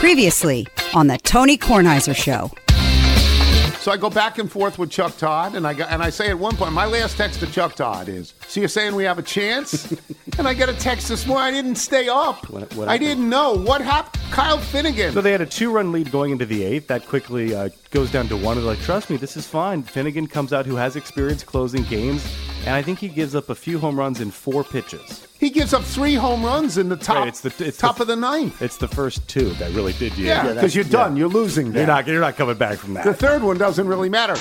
Previously on the Tony Kornheiser Show. So I go back and forth with Chuck Todd, and I say at one point, my last text to Chuck Todd is, so you're saying we have a chance? And I get a text this morning, I didn't stay up. What I didn't know. What happened? Kyle Finnegan. So they had a 2-run lead going into the 8th. That quickly goes down to 1. They're like, trust me, this is fine. Finnegan comes out who has experience closing games, and I think he gives up a few home runs in 4 pitches. He gives up 3 home runs in the top, right, it's top of the 9th. It's the first 2 that really did you. Yeah, because you're done. You're losing. You're not coming back from that. The third one doesn't really matter.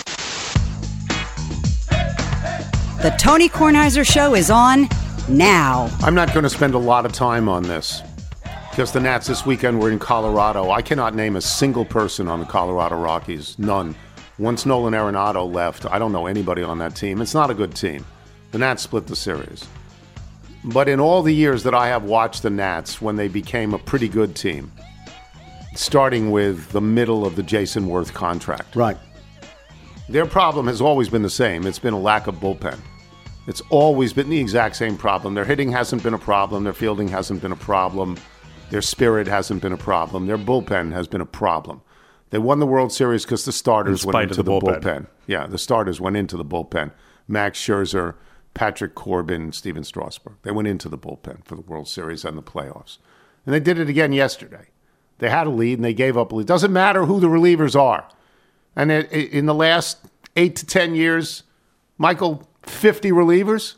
The Tony Kornheiser Show is on now. I'm not going to spend a lot of time on this because the Nats this weekend were in Colorado. I cannot name a single person on the Colorado Rockies. None. Once Nolan Arenado left, I don't know anybody on that team. It's not a good team. The Nats split the series. But in all the years that I have watched the Nats, when they became a pretty good team, starting with the middle of the Jason Worth contract. Right. Their problem has always been the same. It's been a lack of bullpen. It's always been the exact same problem. Their hitting hasn't been a problem. Their fielding hasn't been a problem. Their spirit hasn't been a problem. Their bullpen has been a problem. They won the World Series because the starters went into the bullpen. Yeah, the starters went into the bullpen. Max Scherzer, Patrick Corbin, Steven Strasburg. They went into the bullpen for the World Series and the playoffs. And they did it again yesterday. They had a lead and they gave up a lead. Doesn't matter who the relievers are. And in the last 8 to 10 years, Michael, 50 relievers?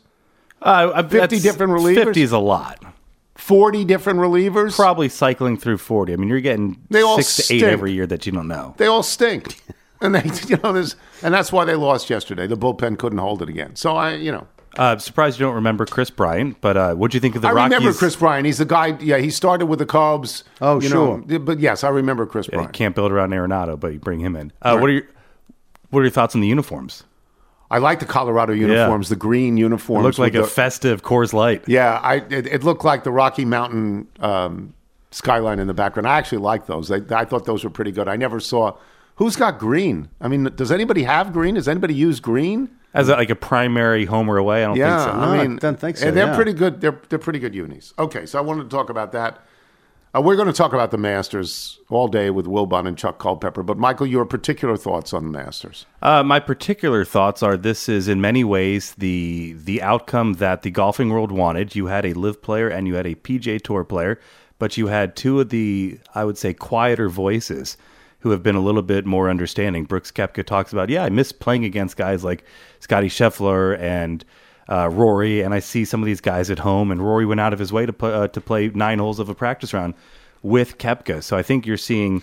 50 different relievers? 50 is a lot. 40 different relievers? Probably cycling through 40. I mean, you're getting 6 to 8 every year that you don't know. They all stink. And and that's why they lost yesterday. The bullpen couldn't hold it again. So I'm surprised you don't remember Chris Bryant, but what'd you think of the Rockies? I remember Chris Bryant. He's the guy, he started with the Cubs. Oh, sure. But yes, I remember Chris Bryant. You can't build around Arenado, but you bring him in. Right. What are your thoughts on the uniforms? I like the Colorado uniforms, the green uniforms. It looked like a festive Coors Light. Yeah, it looked like the Rocky Mountain skyline in the background. I actually like those. I thought those were pretty good. I never saw... Who's got green? I mean, does anybody have green? Does anybody use green? As like a primary home or away? I don't think so. I don't think so. And they're pretty good. They're pretty good unis. Okay, so I wanted to talk about that. We're going to talk about the Masters all day with Wilbon and Chuck Culpepper. But, Michael, your particular thoughts on the Masters? My particular thoughts are this is, in many ways, the outcome that the golfing world wanted. You had a LIV player and you had a PGA Tour player, but you had 2 of the, I would say, quieter voices who have been a little bit more understanding. Brooks Koepka talks about, I miss playing against guys like Scottie Scheffler and Rory, and I see some of these guys at home, and Rory went out of his way to play 9 holes of a practice round with Koepka. So I think you're seeing,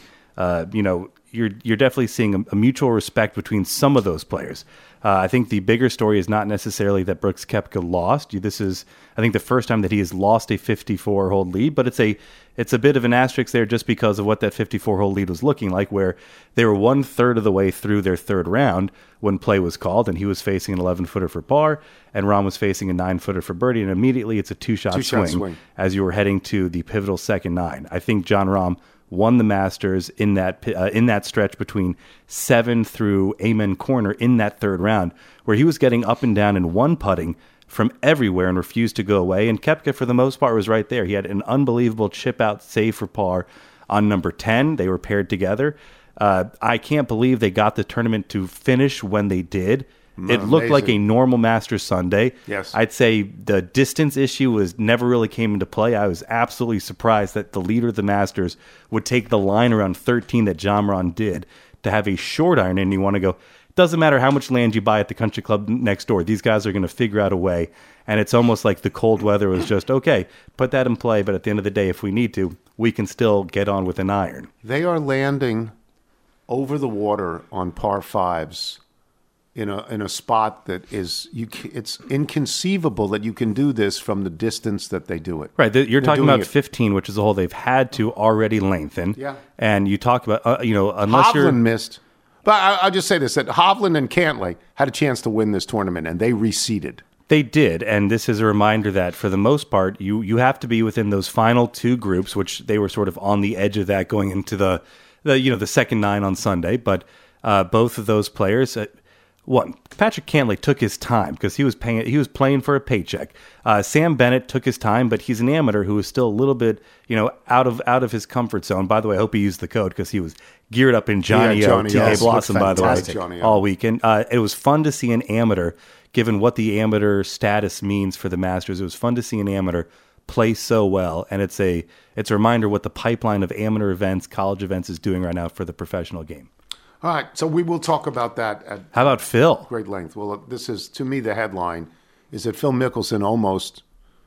you're definitely seeing a mutual respect between some of those players. I think the bigger story is not necessarily that Brooks Koepka lost. This is, I think, the first time that he has lost a 54-hole lead, but it's a bit of an asterisk there just because of what that 54-hole lead was looking like, where they were 1/3 of the way through their 3rd round when play was called, and he was facing an 11-footer for par, and Rahm was facing a 9-footer for birdie, and immediately it's a two-shot swing as you were heading to the pivotal second 9. I think Jon Rahm won the Masters in that stretch between 7 through Amen Corner in that 3rd round, where he was getting up and down and one putting from everywhere and refused to go away. And Koepka, for the most part, was right there. He had an unbelievable chip-out save for par on number 10. They were paired together. I can't believe they got the tournament to finish when they did. It looked like a normal Masters Sunday. Yes. I'd say the distance issue never really came into play. I was absolutely surprised that the leader of the Masters would take the line around 13 that Jon Rahm did to have a short iron, and you want to go, doesn't matter how much land you buy at the country club next door. These guys are going to figure out a way, and it's almost like the cold weather was just, okay, put that in play, but at the end of the day, if we need to, we can still get on with an iron. They are landing over the water on par 5s. In a spot that is it's inconceivable that you can do this from the distance that they do it. Right, you're talking about 15, which is a hole they've had to already lengthen. Yeah, and you talk about unless Hovland missed, but I'll just say this: that Hovland and Cantlay had a chance to win this tournament, and they reseeded. They did, and this is a reminder that for the most part, you have to be within those final 2 groups, which they were sort of on the edge of that going into the second 9 on Sunday. But both of those players. One, Patrick Cantlay took his time because he was playing for a paycheck. Sam Bennett took his time, but he's an amateur who is still a little bit, out of his comfort zone. By the way, I hope he used the code because he was geared up in Johnny O, TK Blossom, by the way, all weekend. It was fun to see an amateur, given what the amateur status means for the Masters. It was fun to see an amateur play so well, and it's a reminder what the pipeline of amateur events, college events is doing right now for the professional game. All right, so we will talk about that at How about Phil? Great length. Well, this is, to me, the headline is that Phil Mickelson almost...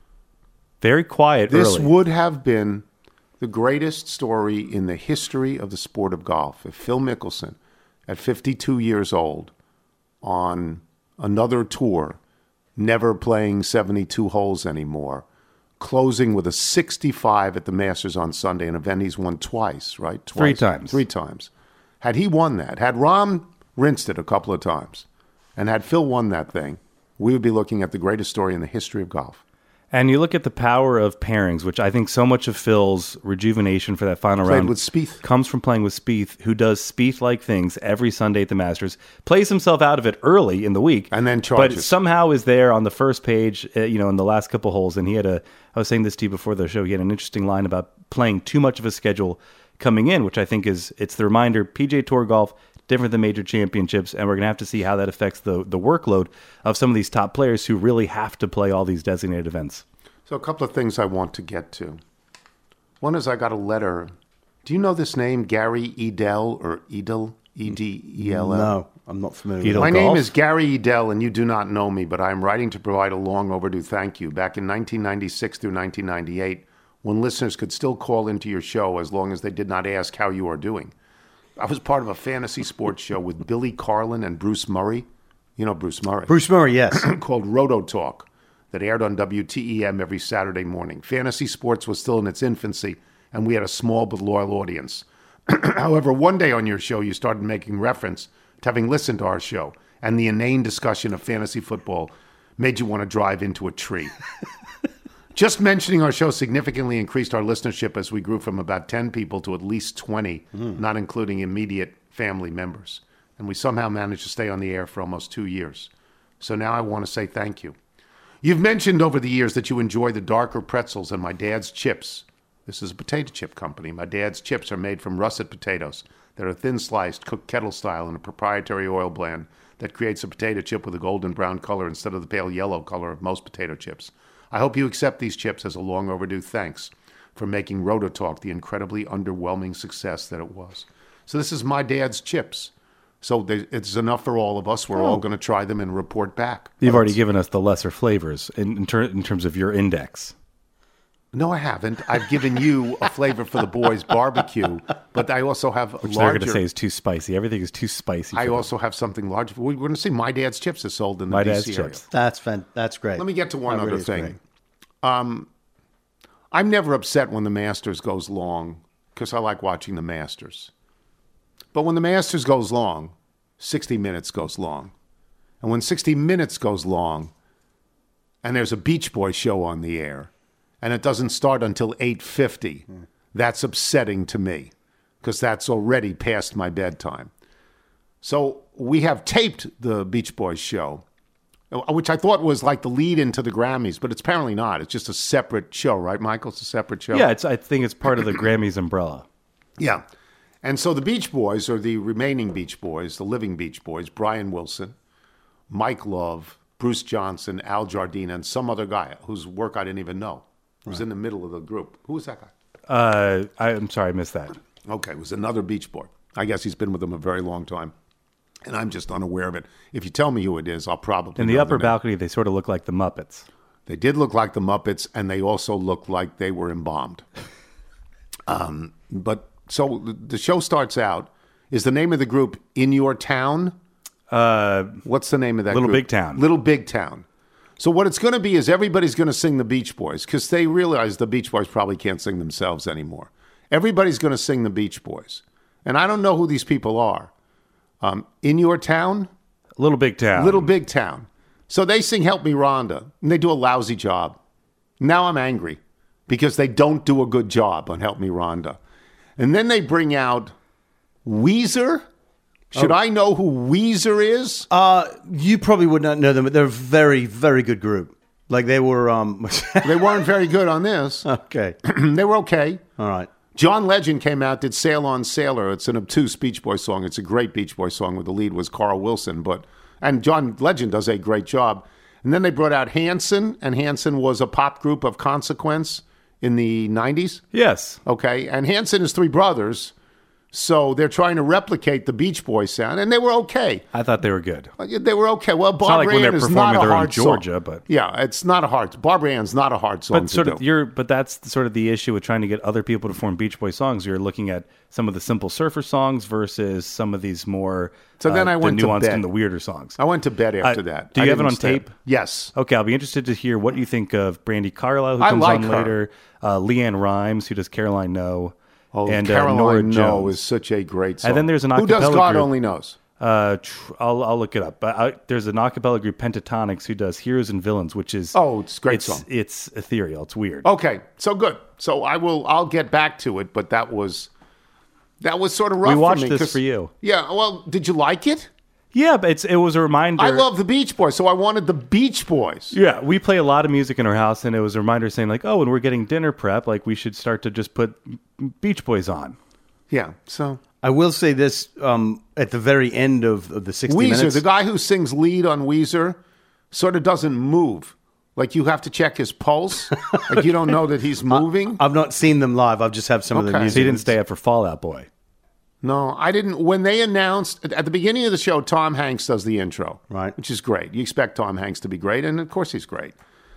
Very quiet This early. would have been the greatest story in the history of the sport of golf if Phil Mickelson, at 52 years old, on another tour, never playing 72 holes anymore, closing with a 65 at the Masters on Sunday, an event he's won twice, right? Three times. Three times. Had he won that, had Rahm rinsed it a couple of times, and had Phil won that thing, we would be looking at the greatest story in the history of golf. And you look at the power of pairings, which I think so much of Phil's rejuvenation for that final round with Spieth. comes from playing with Spieth, who does Spieth-like things every Sunday at the Masters, plays himself out of it early in the week, and then charges. But somehow is there on the first page, in the last couple holes. And I was saying this to you before the show, he had an interesting line about playing too much of a schedule coming in, which I think it's the reminder, PGA Tour golf, different than major championships, and we're going to have to see how that affects the workload of some of these top players who really have to play all these designated events. So a couple of things I want to get to. One is I got a letter. Do you know this name, Gary Edel or Edel? E-D-E-L-L? No, I'm not familiar with My it. name is Gary Edel, and you do not know me, but I am writing to provide a long overdue thank you. Back in 1996 through 1998, when listeners could still call into your show as long as they did not ask how you are doing. I was part of a fantasy sports show with Billy Carlin and Bruce Murray. You know Bruce Murray. Bruce Murray, yes. Called Roto Talk that aired on WTEM every Saturday morning. Fantasy sports was still in its infancy, and we had a small but loyal audience. However, one day on your show, you started making reference to having listened to our show, and the inane discussion of fantasy football made you want to drive into a tree. Just mentioning our show significantly increased our listenership as we grew from about 10 people to at least 20, not including immediate family members. And we somehow managed to stay on the air for almost 2 years. So now I want to say thank you. You've mentioned over the years that you enjoy the darker pretzels and my dad's chips. This is a potato chip company. My dad's chips are made from russet potatoes that are thin sliced, cooked kettle style in a proprietary oil blend that creates a potato chip with a golden brown color instead of the pale yellow color of most potato chips. I hope you accept these chips as a long overdue thanks for making Roto Talk the incredibly underwhelming success that it was. So this is my dad's chips. So it's enough for all of us. We're all going to try them and report back. You've already given us the lesser flavors in terms of your index. No, I haven't. I've given you a flavor for the boys' barbecue, but I also have Which larger. they're going to say is too spicy. Everything is too spicy. I also have something larger. We're going to see my dad's chips is sold in the My DC dad's area. chips. That's great. Let me get to one That other really is thing. great. I'm never upset when the Masters goes long because I like watching the Masters. But when the Masters goes long, 60 Minutes goes long. And when 60 Minutes goes long and there's a Beach Boys show on the air and it doesn't start until 8:50, that's upsetting to me because that's already past my bedtime. So we have taped the Beach Boys show, which I thought was like the lead into the Grammys, but it's apparently not. It's just a separate show, right, Michael? It's a separate show. Yeah, I think it's part of the Grammys umbrella. Yeah. And so the Beach Boys, or the remaining Beach Boys, the living Beach Boys, Brian Wilson, Mike Love, Bruce Johnson, Al Jardine, and some other guy whose work I didn't even know. It was in the middle of the group. Who was that guy? I'm sorry, I missed that. Okay, it was another Beach Boy. I guess he's been with them a very long time. And I'm just unaware of it. If you tell me who it is, I'll probably In the know upper name. balcony, they sort of look like the Muppets. They did look like the Muppets, and they also looked like they were embalmed. But so the show starts out. Is the name of the group In Your Town? What's the name of that Little group? Big Town. Little Big Town. So what it's going to be is everybody's going to sing the Beach Boys because they realize the Beach Boys probably can't sing themselves anymore. Everybody's going to sing the Beach Boys. And I don't know who these people are. In Your Town? Little Big Town. Little Big Town. So they sing Help Me Rhonda, and they do a lousy job. Now I'm angry because they don't do a good job on Help Me Rhonda. And then they bring out Weezer, Should I know who Weezer is? You probably would not know them, but they're a very, very good group. Like they were. They weren't very good on this. Okay. They were okay. All right. John Legend came out, did Sail on Sailor. It's an obtuse Beach Boys song. It's a great Beach Boys song where the lead was Carl Wilson. And John Legend does a great job. And then they brought out Hanson, and Hanson was a pop group of consequence in the 90s. Yes. Okay. And Hanson is three brothers. So they're trying to replicate the Beach Boys sound, and they were okay. I thought they were good. They were okay. Well, It's not Barbara like when Ann they're is performing not a they're in hard Georgia, song. but Yeah, it's not a hard. Barbara Ann's not a hard song but to sort of do. but that's sort of the issue with trying to get other people to perform Beach Boy songs. You're looking at some of the Simple Surfer songs versus some of these more So then I went the to nuanced bed. and the weirder songs. I went to bed after that. Do you I have it didn't on stay tape? up. Yes. Okay, I'll be interested to hear what you think of Brandi Carlile, who I comes like on her. later, Leanne Rhymes, who does Caroline No, Oh, and Caroline Nora No Jones. is such a great song. And then there's an Who does acapella God group. Only Knows? I'll look it up. But there's an acapella group, Pentatonics, who does Heroes and Villains, which is It's a great song. It's ethereal. It's weird. Okay, so good. So I'll get back to it, but that was sort of rough We watched for me. this 'cause- for you. Yeah, well, did you like it? Yeah, but it was a reminder. I love the Beach Boys, so I wanted the Beach Boys. Yeah, we play a lot of music in our house, and it was a reminder saying like, oh, when we're getting dinner prep, like we should start to just put Beach Boys on. Yeah, so I will say this at the very end of the 60 Weezer, minutes. the guy who sings lead on Weezer, sort of doesn't move. Like you have to check his pulse. Like you don't know that he's moving. I've not seen them live. I've just have some of the Okay. music. So you didn't stay up for Fallout Boy. No, I didn't. When they announced at the beginning of the show, Tom Hanks does the intro, Right. which is great. You expect Tom Hanks to be great, and of course he's great.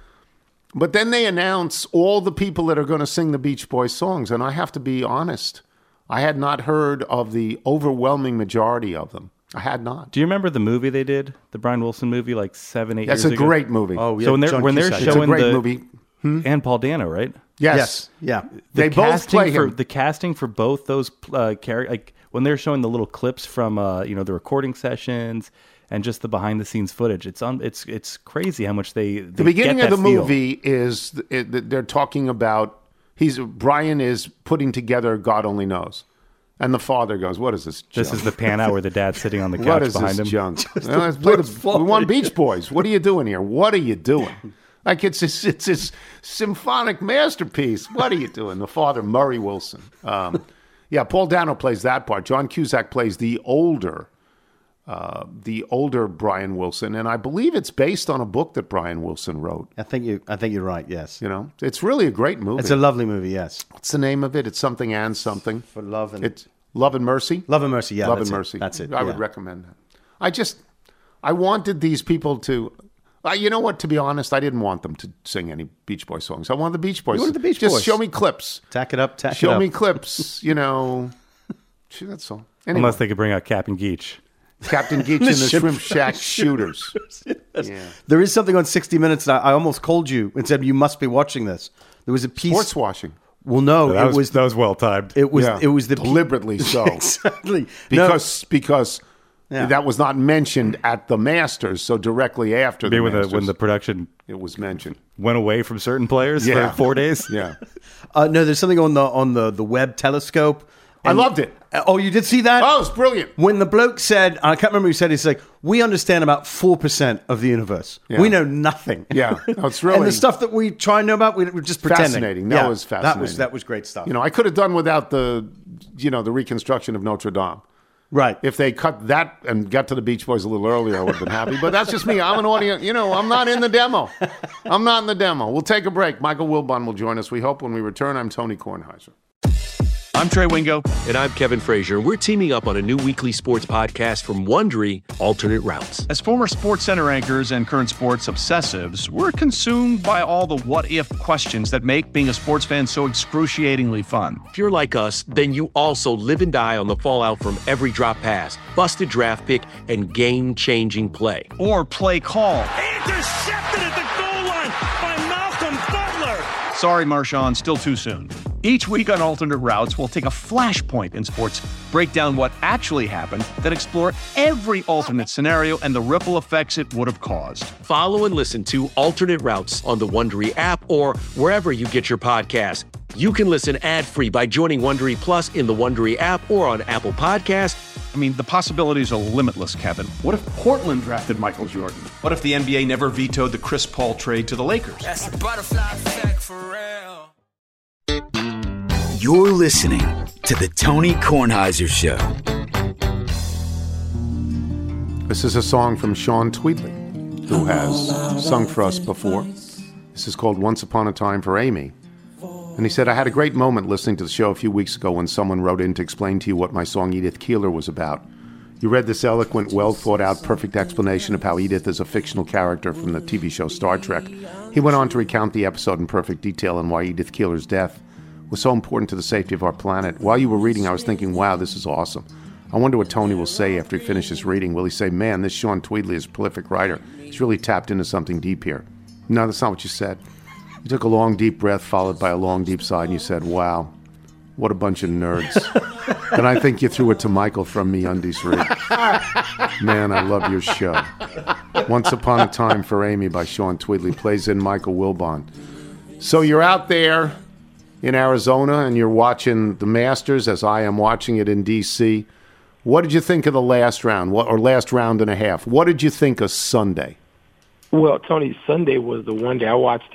But then they announce all the people that are going to sing the Beach Boys songs, and I have to be honest, I had not heard of the overwhelming majority of them. I had not. Do you remember the movie they did, the Brian Wilson movie, like 7-8 That's years a ago? great movie. Oh, yeah. So when they're John they're Cusack. it's a showing great the movie. and Paul Dano, right? Yes. Yeah. They both casting play for him. the casting for both those characters. Like when they're showing the little clips from the recording sessions and just the behind the scenes footage. It's crazy how much they The beginning get of the that feel. movie is they're talking about Brian is putting together God Only Knows, and the father goes, "What is this junk? This is the pan out where the dad's sitting on the What couch is behind this him. junk? Well, let's play we want Beach Boys. What are you doing here? What are you doing? Like it's this symphonic masterpiece. What are you doing?" The father, Murray Wilson. Paul Dano plays that part. John Cusack plays the older Brian Wilson, and I believe it's based on a book that Brian Wilson wrote. I think you're right. Yes. You know, it's really a great movie. It's a lovely movie. Yes. What's the name of it? It's something and something. For love and It's Love and Mercy. Love and Mercy. Yeah. Love that's and it. Mercy. That's it. I would recommend that. I wanted these people to. You know what? To be honest, I didn't want them to sing any Beach Boys songs. I wanted the Beach Boys. You wanted the Beach Just Boys. show me clips. Tack it up. Show me clips. You know. That's all. Anyway, Unless they could bring out Captain Geach. Captain Geach and the Shrimp Shack Shooters. Yeah. There is something on 60 Minutes that I almost called you and said you must be watching this. There was a piece. Sports washing. Well, no, That it was was well timed. it was Yeah. it was the deliberately so. exactly No, Because Yeah. that was not mentioned at the Masters, so directly after the Maybe Masters, when the production it was mentioned. went away from certain players Yeah. for 4 days. Yeah, no, there's something on the Webb telescope. I loved it. Oh, you did see that? Oh, it's brilliant. When the bloke said, I can't remember who said, he's like, we understand about 4% of the universe. Yeah. We know nothing. Yeah. No, it's really- and the stuff that we try and know about, we're just pretending. Fascinating. That was fascinating. That was great stuff. You know, I could have done without the reconstruction of Notre Dame. right. If they cut that and got to the Beach Boys a little earlier, I would have been happy. But that's just me. I'm an audience. I'm not in the demo. I'm not in the demo. We'll take a break. Michael Wilbon will join us. We hope when we return. I'm Tony Kornheiser. I'm Trey Wingo. And I'm Kevin Frazier. We're teaming up on a new weekly sports podcast from Wondery, Alternate Routes. As former Sports Center anchors and current sports obsessives, we're consumed by all the what-if questions that make being a sports fan so excruciatingly fun. If you're like us, then you also live and die on the fallout from every drop pass, busted draft pick, and game-changing play. Or play call. Intercepted at the goal line by Malcolm Butler. Sorry, Marshawn, still too soon. Each week on Alternate Routes, we'll take a flashpoint in sports, break down what actually happened, then explore every alternate scenario and the ripple effects it would have caused. Follow and listen to Alternate Routes on the Wondery app or wherever you get your podcasts. You can listen ad-free by joining Wondery Plus in the Wondery app or on Apple Podcasts. I mean, the possibilities are limitless, Kevin. What if Portland drafted Michael Jordan? What if the NBA never vetoed the Chris Paul trade to the Lakers? That's a butterfly effect for real. You're listening to the Tony Kornheiser Show. This is a song from Sean Tweedley, who has sung for us before. This is called Once Upon a Time for Amy. And he said, I had a great moment listening to the show a few weeks ago when someone wrote in to explain to you what my song Edith Keeler was about. You read this eloquent, well-thought-out, perfect explanation of how Edith is a fictional character from the TV show Star Trek. He went on to recount the episode in perfect detail and why Edith Keeler's death was so important to the safety of our planet. While you were reading, I was thinking, wow, this is awesome. I wonder what Tony will say after he finishes reading. Will he say, man, this Sean Tweedley is a prolific writer. He's really tapped into something deep here. No, that's not what you said. You took a long, deep breath, followed by a long, deep sigh, and you said, wow, what a bunch of nerds. And I think you threw it to Michael from MeUndies Read. Man, I love your show. Once Upon a Time for Amy by Sean Tweedley plays in Michael Wilbon. So you're out there in Arizona, and you're watching the Masters, as I am watching it in D.C. What did you think of the last round, or last round and a half? What did you think of Sunday? Well, Tony, Sunday was the one day I watched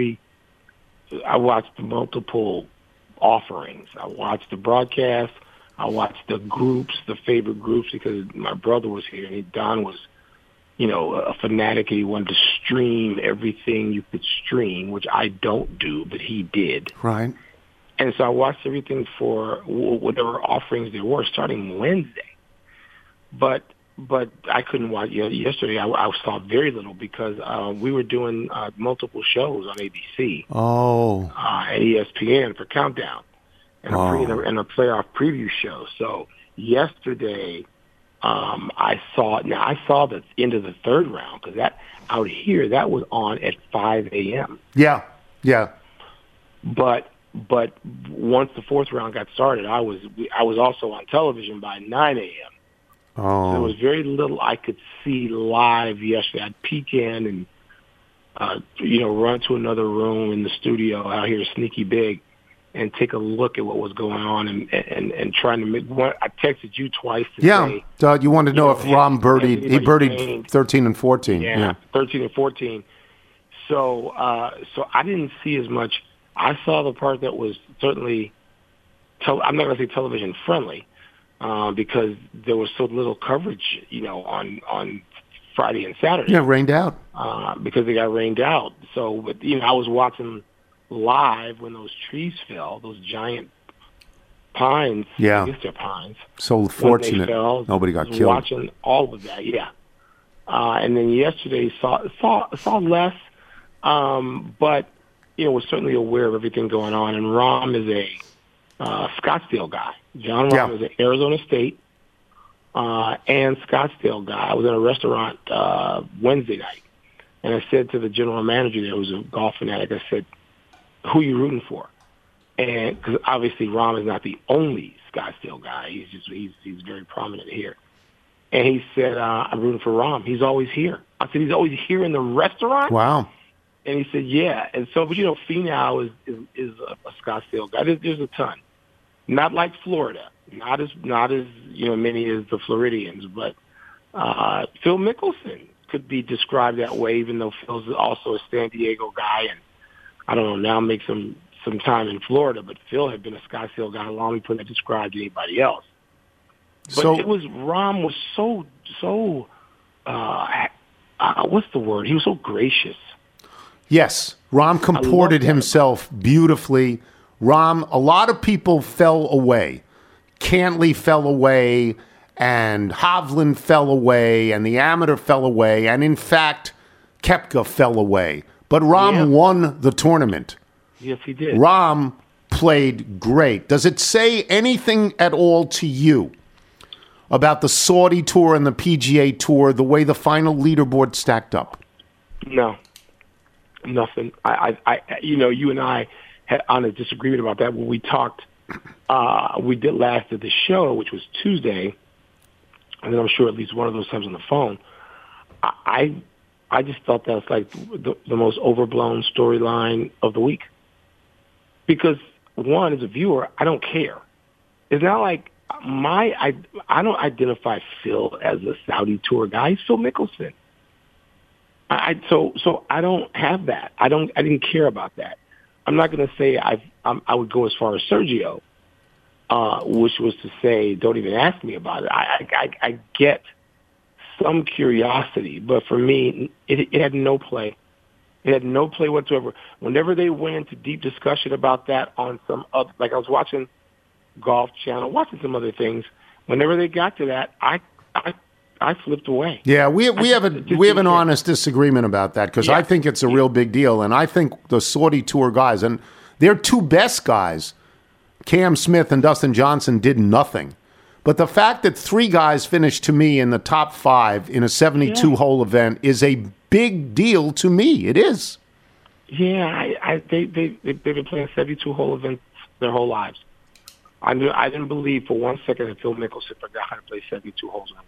multiple offerings. I watched the broadcast. I watched the groups, the favorite groups, because my brother was here, and Don was, a fanatic, and he wanted to stream everything you could stream, which I don't do, but he did. Right. And so I watched everything for whatever offerings there were starting Wednesday. But I couldn't watch yesterday. I saw very little because we were doing multiple shows on ABC. Oh. And ESPN for Countdown and a playoff preview show. So yesterday, I saw the end of the third round because that out here that was on at 5 a.m. Yeah. But once the fourth round got started, I was also on television by 9 a.m. Oh. So there was very little I could see live yesterday. I'd peek in and, run to another room in the studio out here, Sneaky Big, and take a look at what was going on and trying to make one. I texted you twice to say. Yeah, you wanted to know if Rom birdied. He birdied 13 and 14. Yeah, 13 and 14. So I didn't see as much. I saw the part that was certainly, I'm not going to say television friendly, because there was so little coverage, on Friday and Saturday. Yeah, rained out. Because they got rained out. So, but, I was watching live when those trees fell, those giant pines. Yeah. I guess they're pines. So fortunate. Fell, nobody got killed. Watching all of that, yeah. And then yesterday saw less, but, was certainly aware of everything going on. And Rom is a Scottsdale guy. John Rahm is an Arizona State and Scottsdale guy. I was in a restaurant Wednesday night, and I said to the general manager there, who's a golf fanatic, I said, who are you rooting for? And because obviously Rahm is not the only Scottsdale guy. He's very prominent here. And he said, I'm rooting for Rahm. He's always here. I said, he's always here in the restaurant? Wow. And he said, yeah. And so, but Finau is a Scottsdale guy. There's a ton. Not like Florida. Not as many as the Floridians, but Phil Mickelson could be described that way, even though Phil's also a San Diego guy, and I don't know, now makes some time in Florida, but Phil had been a Scottsdale guy long before that described anybody else. But Rahm was so what's the word? He was so gracious. Yes, Rahm comported himself beautifully. Rahm, a lot of people fell away. Cantley fell away, and Hovland fell away, and the amateur fell away, and in fact, Koepka fell away. But Rahm won the tournament. Yes, he did. Rahm played great. Does it say anything at all to you about the Saudi Tour and the PGA Tour, the way the final leaderboard stacked up? No, nothing. You and I had on a disagreement about that when we talked. We did last at the show, which was Tuesday, and then I'm sure at least one of those times on the phone. I just thought that was like the most overblown storyline of the week. Because, one, as a viewer, I don't care. It's not like I don't identify Phil as a Saudi tour guy. He's Phil Mickelson. So I don't have that. I didn't care about that. I'm not going to say I would go as far as Sergio, which was to say, don't even ask me about it. I get some curiosity, but for me, it had no play. It had no play whatsoever. Whenever they went into deep discussion about that on some other, like I was watching Golf Channel, watching some other things. Whenever they got to that, I flipped away. Yeah, we have an honest disagreement about that because I think it's a real big deal, and I think the Saudi Tour guys and their two best guys, Cam Smith and Dustin Johnson, did nothing. But the fact that three guys finished to me in the top 5 in a 72-hole event is a big deal to me. It is. Yeah, they've been playing 72-hole events their whole lives. I didn't believe for one second that Phil Mickelson forgot how to play 72 holes in a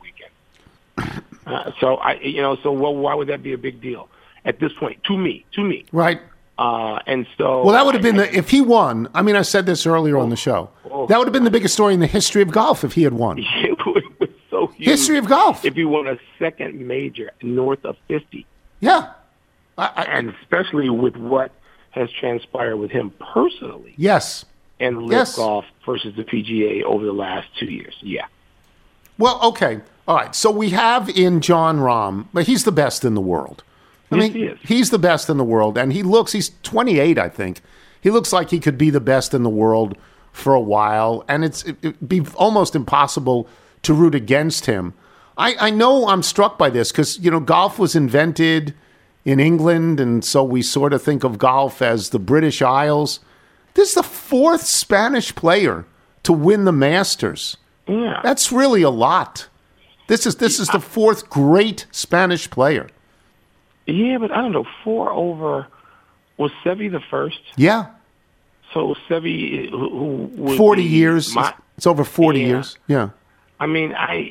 weekend. So why would that be a big deal at this point? To me, right? And so, well, that would have been if he won. I mean, I said this earlier on the show. That would have been the biggest story in the history of golf if he had won. It would have been so huge. History of golf. If he won a second major north of 50. Yeah, and especially with what has transpired with him personally. Yes. And LIV Golf versus the PGA over the last 2 years. Yeah. Well, okay. All right. So we have in Jon Rahm, but he's the best in the world. I mean, he is. He's the best in the world. And he's 28, I think. He looks like he could be the best in the world for a while. And it'd be almost impossible to root against him. I know I'm struck by this because, golf was invented in England. And so we sort of think of golf as the British Isles. This is the 4th Spanish player to win the Masters. Yeah. That's really a lot. This is the 4th great Spanish player. Yeah, but I don't know. 4 over, was Seve the first? Yeah. So Seve, who was 40 years. It's over 40 years. Yeah. I mean, I've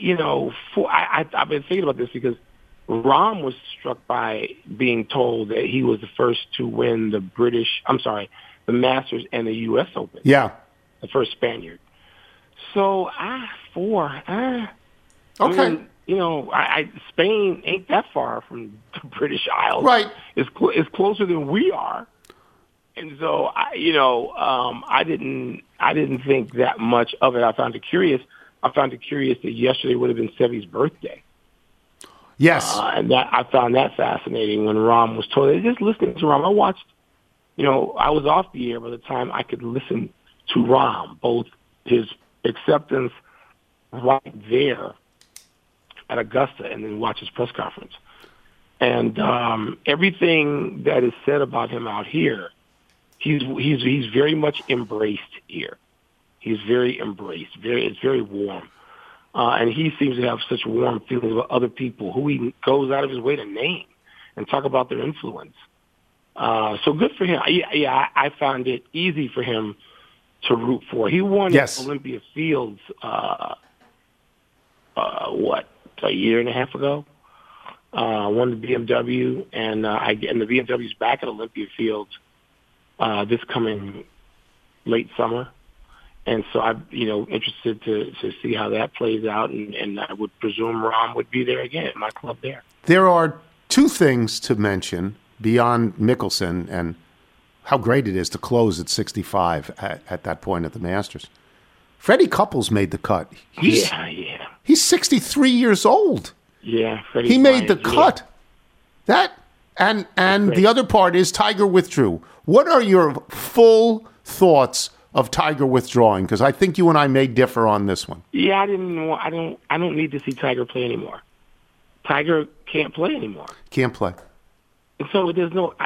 been thinking about this because Rahm was struck by being told that he was the first to win the Masters and the U.S. Open. Yeah. The first Spaniard. So, 4. Okay. I mean, Spain ain't that far from the British Isles. Right. It's closer than we are. And so, I didn't think that much of it. I found it curious. That yesterday would have been Seve's birthday. Yes. And I found that fascinating when Rahm was told. Just listening to Rahm, I watched, I was off the air by the time I could listen to Rahm, both his acceptance right there at Augusta and then watch his press conference. And everything that is said about him out here, he's very much embraced here. He's very embraced. It's very warm. And he seems to have such warm feelings about other people who he goes out of his way to name and talk about their influence. So good for him. Yeah, I found it easy for him to root for. He won Olympia Fields, a year and a half ago? Won the BMW, and the BMW's back at Olympia Fields this coming late summer. And so I'm, interested to see how that plays out, and I would presume Rahm would be there again at my club there. There are 2 things to mention beyond Mickelson and how great it is to close at 65 at that point at the Masters. Freddie Couples made the cut. He's 63 years old. Yeah, he made the cut. That and the other part is Tiger withdrew. What are your full thoughts of Tiger withdrawing? Because I think you and I may differ on this one. Yeah, I don't need to see Tiger play anymore. Tiger can't play anymore. Can't play. And so there's no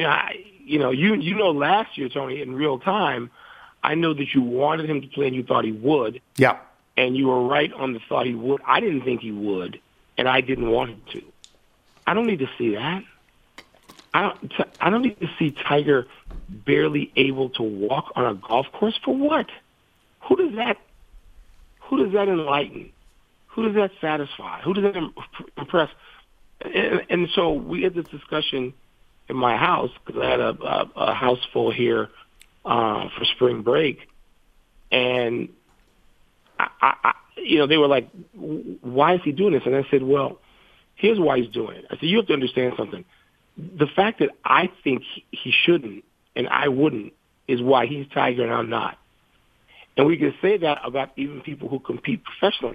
last year, Tony, in real time, I know that you wanted him to play and you thought he would. Yeah. And you were right on the thought he would. I didn't think he would, and I didn't want him to. I don't need to see that. I don't need to see Tiger barely able to walk on a golf course for what? Who does that enlighten? Who does that satisfy? Who does that impress? And so we had this discussion in my house because I had a house full here for spring break, and they were like, why is he doing this? And I said, well, here's why he's doing it. I said, you have to understand something. The fact that I think he shouldn't and I wouldn't is why he's Tiger and I'm not. And we can say that about even people who compete professionally.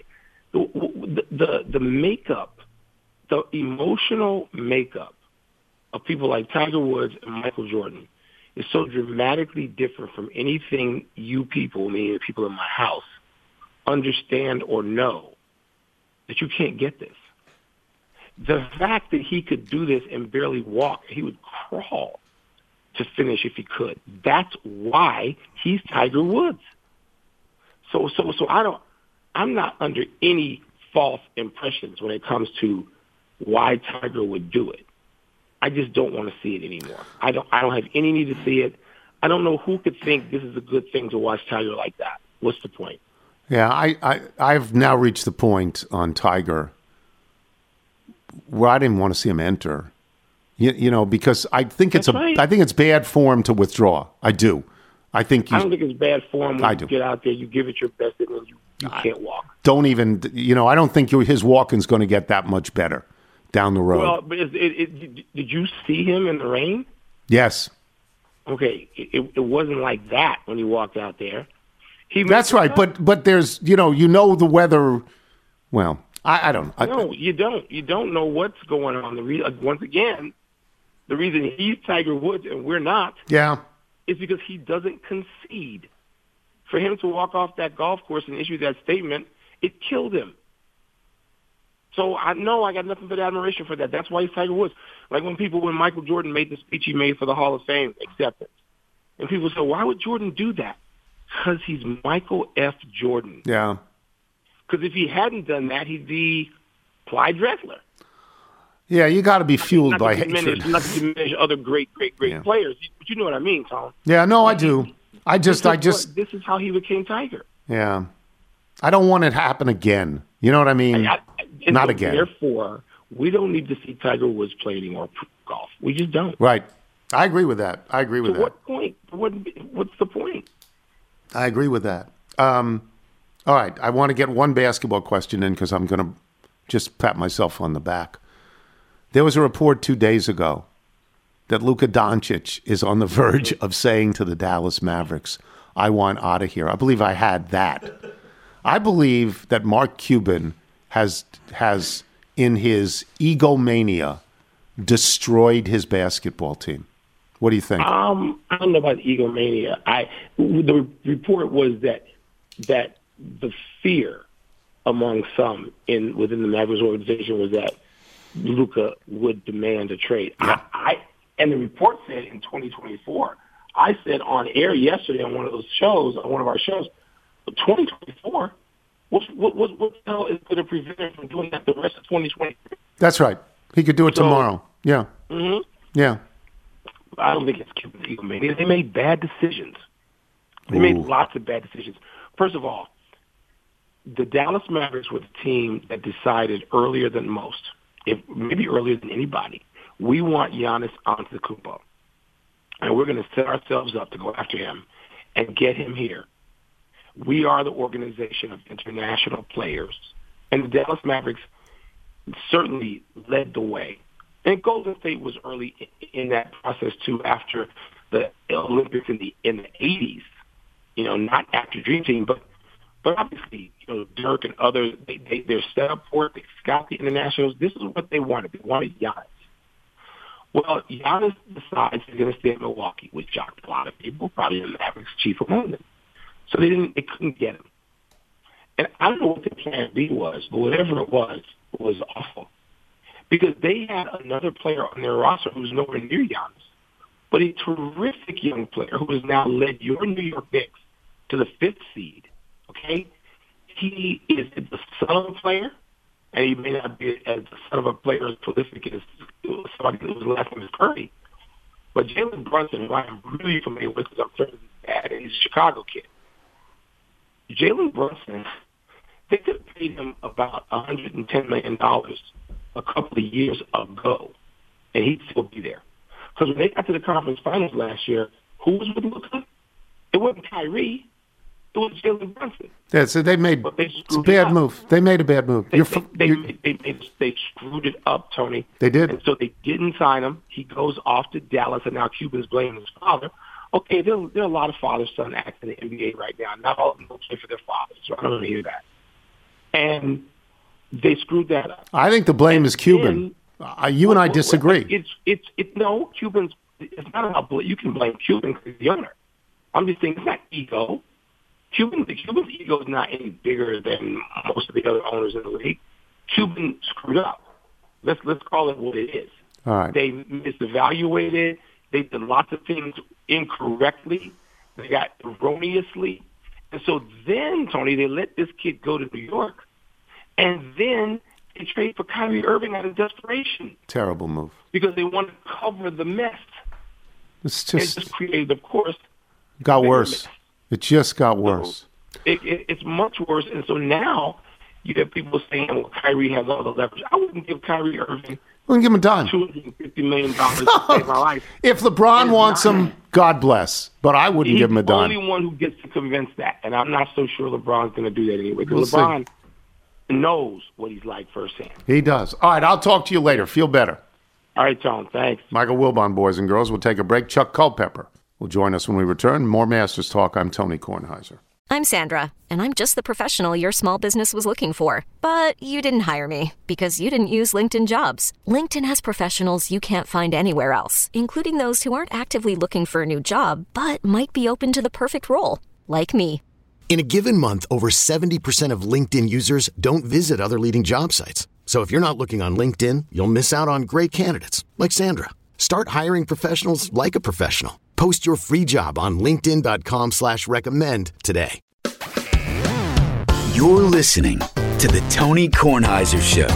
The makeup, the emotional makeup of people like Tiger Woods and Michael Jordan is so dramatically different from anything you people, meaning the people in my house, understand or know, that you can't get this. The fact that he could do this and barely walk, he would crawl to finish if he could. That's why he's Tiger Woods. So I'm not under any false impressions when it comes to why Tiger would do it. I just don't want to see it anymore. I don't have any need to see it. I don't know who could think this is a good thing to watch Tiger like that. What's the point? Yeah, I've now reached the point on Tiger where I didn't want to see him enter. Because I think I think it's bad form to withdraw. I do. I don't think it's bad form when you get out there, you give it your best, and then you can't walk. Don't even, I don't think his walking's going to get that much better down the road. Well, but did you see him in the rain? Yes. Okay, it wasn't like that when he walked out there. That's right, but there's, the weather, well, I don't know. No, you don't. You don't know what's going on. Once again, the reason he's Tiger Woods and we're not is because he doesn't concede. For him to walk off that golf course and issue that statement, it killed him. So I got nothing but admiration for that. That's why he's Tiger Woods. Like when Michael Jordan made the speech he made for the Hall of Fame acceptance, and people say, why would Jordan do that? Because he's Michael F. Jordan. Yeah. Because if he hadn't done that, he'd be Clyde Drexler. Yeah, you got to be fueled by hatred. Not to diminish other great players, but you know what I mean, Tom. Yeah, no, I do. This is how he became Tiger. Yeah, I don't want it to happen again. You know what I mean? Not again. Therefore, we don't need to see Tiger Woods play any more golf. We just don't. Right. I agree with that. What point? What's the point? I agree with that. All right, I want to get one basketball question in because I'm going to just pat myself on the back. There was a report 2 days ago that Luka Doncic is on the verge of saying to the Dallas Mavericks, I want out of here. I believe I had that. I believe that Mark Cuban has in his egomania, destroyed his basketball team. What do you think? I don't know about egomania. The report was that the fear among some within the Mavericks organization was that Luka would demand a trade. Yeah. And the report said in 2024. I said on air yesterday on one of our shows, 2024. What the hell is going to prevent him from doing that the rest of 2023? That's right. He could do it tomorrow. Yeah. Mm-hmm. Yeah. I don't think it's Cuban egomania. They made bad decisions. They made lots of bad decisions. First of all, the Dallas Mavericks were the team that decided earlier than most, maybe earlier than anybody, we want Giannis Antetokounmpo, and we're going to set ourselves up to go after him and get him here. We are the organization of international players, and the Dallas Mavericks certainly led the way. And Golden State was early in that process too, after the Olympics in the 80s. Not after Dream Team, but obviously, Dirk and others, they're set up for it. They scout the internationals. This is what they wanted. They wanted Giannis. Well, Giannis decides he's going to stay in Milwaukee, which shocked a lot of people, probably the Mavericks chief among them. So they couldn't get him. And I don't know what their plan B was, but whatever it was awful. Because they had another player on their roster who was nowhere near Giannis, but a terrific young player who has now led your New York Knicks to the 5th seed. Okay? He is the son of a player, and he may not be as the son of a player as prolific as somebody whose last name is Curry. But Jalen Brunson, who I'm really familiar with because I'm friends with his dad, and he's a Chicago kid. Jalen Brunson, they could have paid him about $110 million a couple of years ago, and he'd still be there. Because when they got to the conference finals last year, who was with Luka? It wasn't Kyrie. It was Jalen Brunson. Yeah, so it's a bad move. They made a bad move. They screwed it up, Tony. They did. And so they didn't sign him. He goes off to Dallas, and now Cuban's blaming his father. Okay, there are a lot of father-son acts in the NBA right now. Not all of them play for their fathers, so I don't want to hear that. And they screwed that up. I think the blame is Cuban. You and I disagree. No, Cuban's. It's not about you can blame Cuban because he's the owner. I'm just saying it's not ego. Cuban's ego is not any bigger than most of the other owners in the league. Cuban screwed up. Let's call it what it is. All right. They misevaluated. They did lots of things incorrectly. They got erroneously. And so then, Tony, they let this kid go to New York, and then they trade for Kyrie Irving out of desperation. Terrible move. Because they want to cover the mess. It just created, of course, got worse. Mess. It just got worse. So it's much worse. And so now you have people saying, well, Kyrie has all the leverage. I wouldn't give Kyrie Irving give him a dime. $250 million to save my life. If LeBron wants him, God bless. But I wouldn't give him a dime. He's the only one who gets to convince that. And I'm not so sure LeBron's going to do that anyway. Because LeBron knows what he's like firsthand. He does. All right, I'll talk to you later. Feel better. All right, Tom. Thanks. Michael Wilbon, boys and girls. We'll take a break. Chuck Culpepper will join us when we return. More Masters Talk. I'm Tony Kornheiser. I'm Sandra, and I'm just the professional your small business was looking for. But you didn't hire me because you didn't use LinkedIn Jobs. LinkedIn has professionals you can't find anywhere else, including those who aren't actively looking for a new job, but might be open to the perfect role, like me. In a given month, over 70% of LinkedIn users don't visit other leading job sites. So if you're not looking on LinkedIn, you'll miss out on great candidates like Sandra. Start hiring professionals like a professional. Post your free job on linkedin.com/recommend today. You're listening to the Tony Kornheiser Show.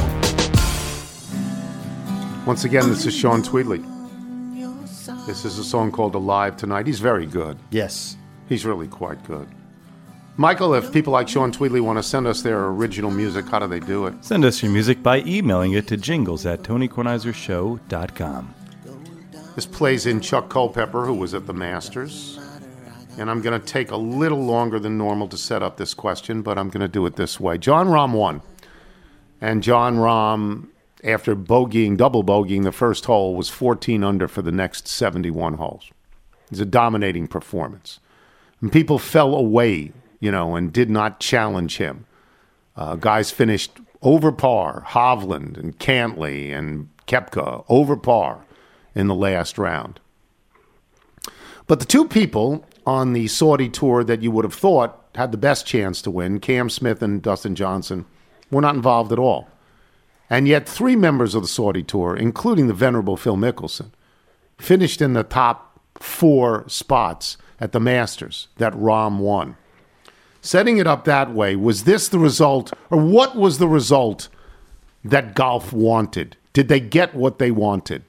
Once again, this is Sean Tweedley. This is a song called Alive Tonight. He's very good. Yes. He's really quite good. Michael, if people like Sean Tweedley want to send us their original music, how do they do it? Send us your music by emailing it to jingles@tonykornheisershow.com. This plays in Chuck Culpepper, who was at the Masters. And I'm going to take a little longer than normal to set up this question, but I'm going to do it this way. Jon Rahm won. And Jon Rahm, after double bogeying the first hole, was 14 under for the next 71 holes. It's a dominating performance. And people fell away, and did not challenge him. Guys finished over par. Hovland and Cantlay and Koepka over par in the last round. But the two people on the Saudi tour that you would have thought had the best chance to win, Cam Smith and Dustin Johnson, were not involved at all. And yet 3 members of the Saudi tour, including the venerable Phil Mickelson, finished in the top 4 spots at the Masters that Rahm won. Setting it up that way, was this the result, or what was the result that golf wanted? Did they get what they wanted?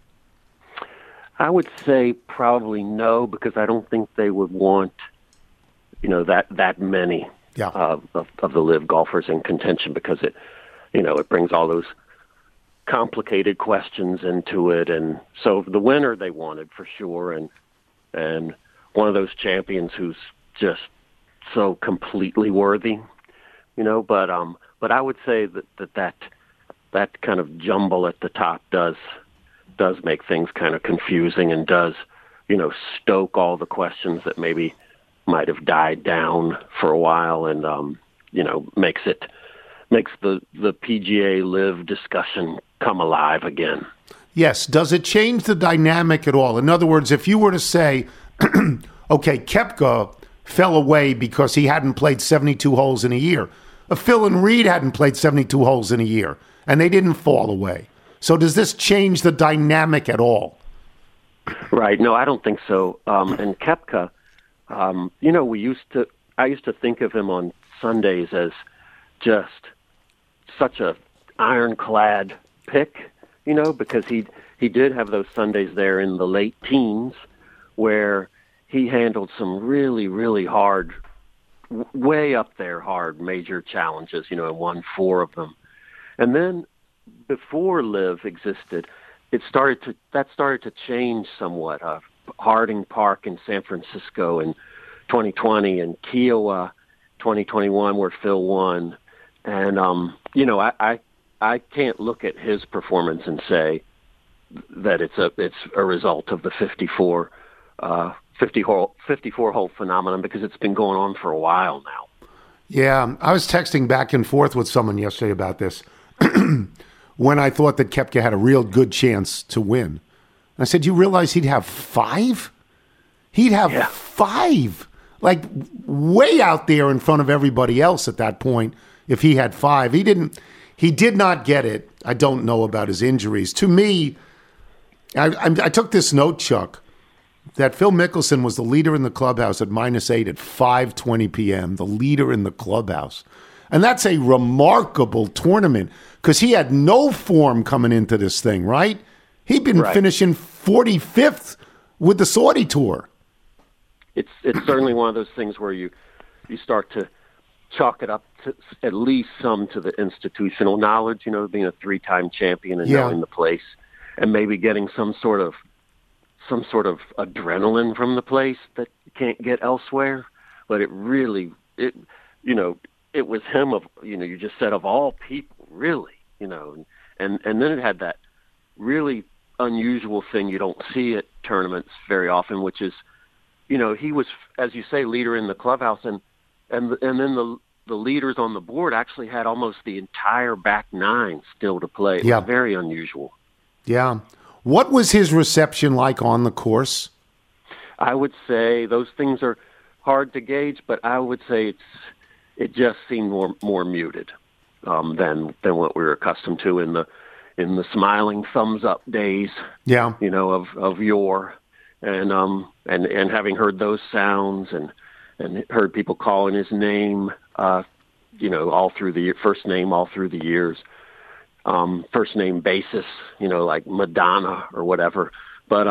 I would say probably no, because I don't think they would want, that many of the LIV golfers in contention, because it brings all those complicated questions into it. And so the winner they wanted for sure, and one of those champions who's just so completely worthy, but I would say that kind of jumble at the top does make things kind of confusing, and does, stoke all the questions that maybe might have died down for a while, and makes the PGA LIV discussion come alive again. Yes. Does it change the dynamic at all? In other words, if you were to say, okay, Koepka fell away because he hadn't played 72 holes in a year. Phil and Reed hadn't played 72 holes in a year, and they didn't fall away. So does this change the dynamic at all? Right. No, I don't think so. And Koepka, I used to think of him on Sundays as just such a ironclad pick, because he did have those Sundays there in the late teens where he handled some really, really hard, way up there hard major challenges, and won 4 of them. And then before LIV existed, that started to change somewhat. Harding Park in San Francisco, and 2020, and Kiowa 2021, where Phil won. And I can't look at his performance and say that it's a result of the 54 hole phenomenon, because it's been going on for a while now. Yeah, I was texting back and forth with someone yesterday about this when I thought that Koepka had a real good chance to win. I said, you realize he'd have 5? He'd have 5, like way out there in front of everybody else at that point. If he had 5, he did not get it. I don't know about his injuries. To me, I took this note, Chuck, that Phil Mickelson was the leader in the clubhouse at -8 at 5:20 p.m., the leader in the clubhouse. And that's a remarkable tournament because he had no form coming into this thing, right? He'd been finishing 45th with the Saudi Tour. It's certainly one of those things where you start to chalk it up to at least some to the institutional knowledge, being a 3-time champion and knowing the place, and maybe getting some sort of adrenaline from the place that you can't get elsewhere. But it really, it was him of, you just said of all people, really, and then it had that really unusual thing you don't see at tournaments very often, which is, he was, as you say, leader in the clubhouse, and then the leaders on the board actually had almost the entire back 9 still to play. It was very unusual. Yeah. What was his reception like on the course? I would say those things are hard to gauge, but I would say it just seemed more muted than what we were accustomed to in the smiling thumbs up days. Yeah. Of yore, and having heard those sounds and heard people calling his name, all through the first name all through the years. First name basis, like Madonna or whatever. But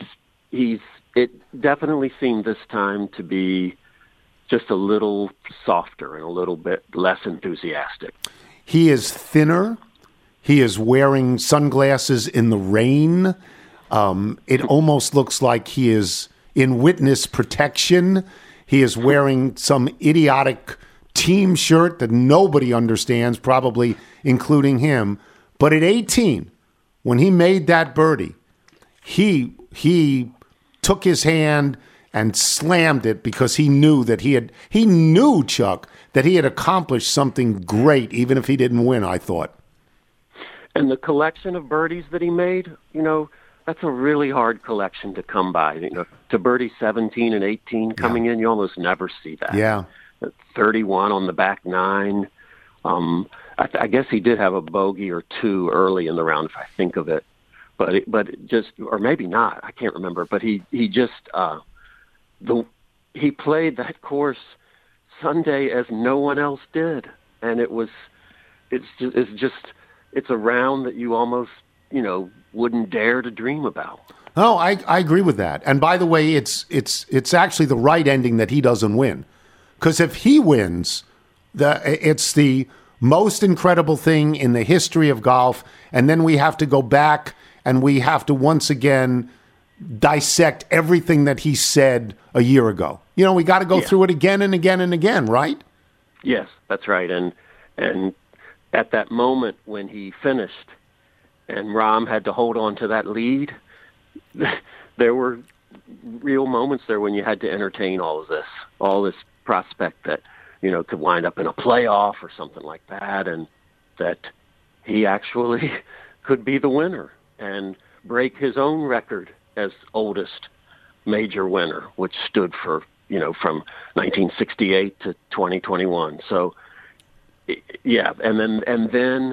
it definitely seemed this time to be just a little softer and a little bit less enthusiastic. He is thinner. He is wearing sunglasses in the rain. It almost looks like he is in witness protection. He is wearing some idiotic team shirt that nobody understands, probably including him. But at 18, when he made that birdie, he took his hand and slammed it because he knew that he knew, Chuck, that he had accomplished something great, even if he didn't win, I thought. And the collection of birdies that he made, that's a really hard collection to come by. To birdie 17 and 18 coming in, you almost never see that. Yeah. 31 on the back 9. I guess he did have a bogey or 2 early in the round, if I think of it, but it just, or maybe not, I can't remember. But he played that course Sunday as no one else did, and it's a round that you almost wouldn't dare to dream about. Oh, I agree with that. And by the way, it's actually the right ending that he doesn't win, because if he wins, it's the most incredible thing in the history of golf, and then we have to go back and we have to once again dissect everything that he said a year ago. We got to go through it again and again and again, right? Yes, that's right. And at that moment when he finished and Rahm had to hold on to that lead, there were real moments there when you had to entertain all this prospect that could wind up in a playoff or something like that, and that he actually could be the winner and break his own record as oldest major winner, which stood for, from 1968 to 2021. So, and then,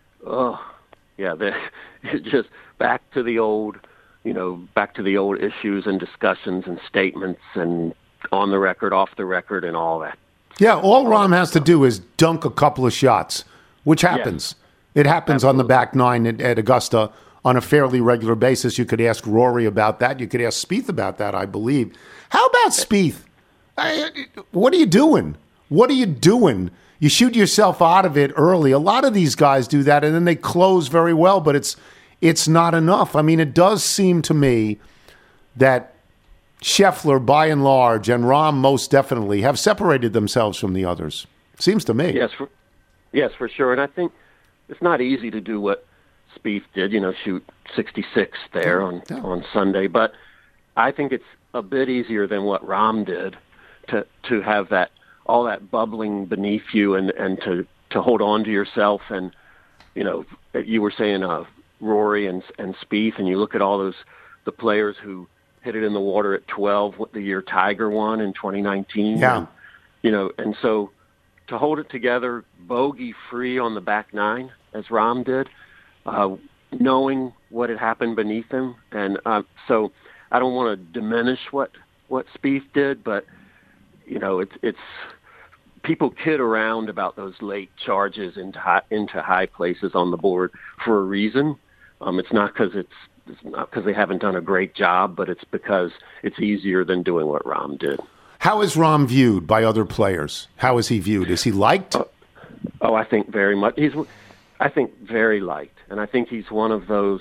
just back to the old issues and discussions and statements and on the record, off the record, and all that. Yeah, all Rahm has to do is dunk a couple of shots, which happens. Yes. It happens on the back 9 at Augusta on a fairly regular basis. You could ask Rory about that. You could ask Spieth about that, I believe. How about Spieth? What are you doing? What are you doing? You shoot yourself out of it early. A lot of these guys do that, and then they close very well, but it's not enough. I mean, it does seem to me that Scheffler, by and large, and Rahm most definitely, have separated themselves from the others. Seems to me. Yes, for sure. And I think it's not easy to do what Spieth did, shoot 66 there on Sunday. But I think it's a bit easier than what Rahm did to have all that bubbling beneath you and to hold on to yourself. And, you were saying Rory and Spieth, and you look at all the players who hit it in the water at 12 the year Tiger won in 2019. Yeah. And so to hold it together bogey-free on the back nine, as Rahm did, knowing what had happened beneath him. And so I don't want to diminish what Spieth did, but, it's people kid around about those late charges into high places on the board for a reason. It's not because they haven't done a great job, but it's because it's easier than doing what Rahm did. How is Rahm viewed by other players? How is he viewed? Is he liked? I think very much. I think very liked, and I think he's one of those.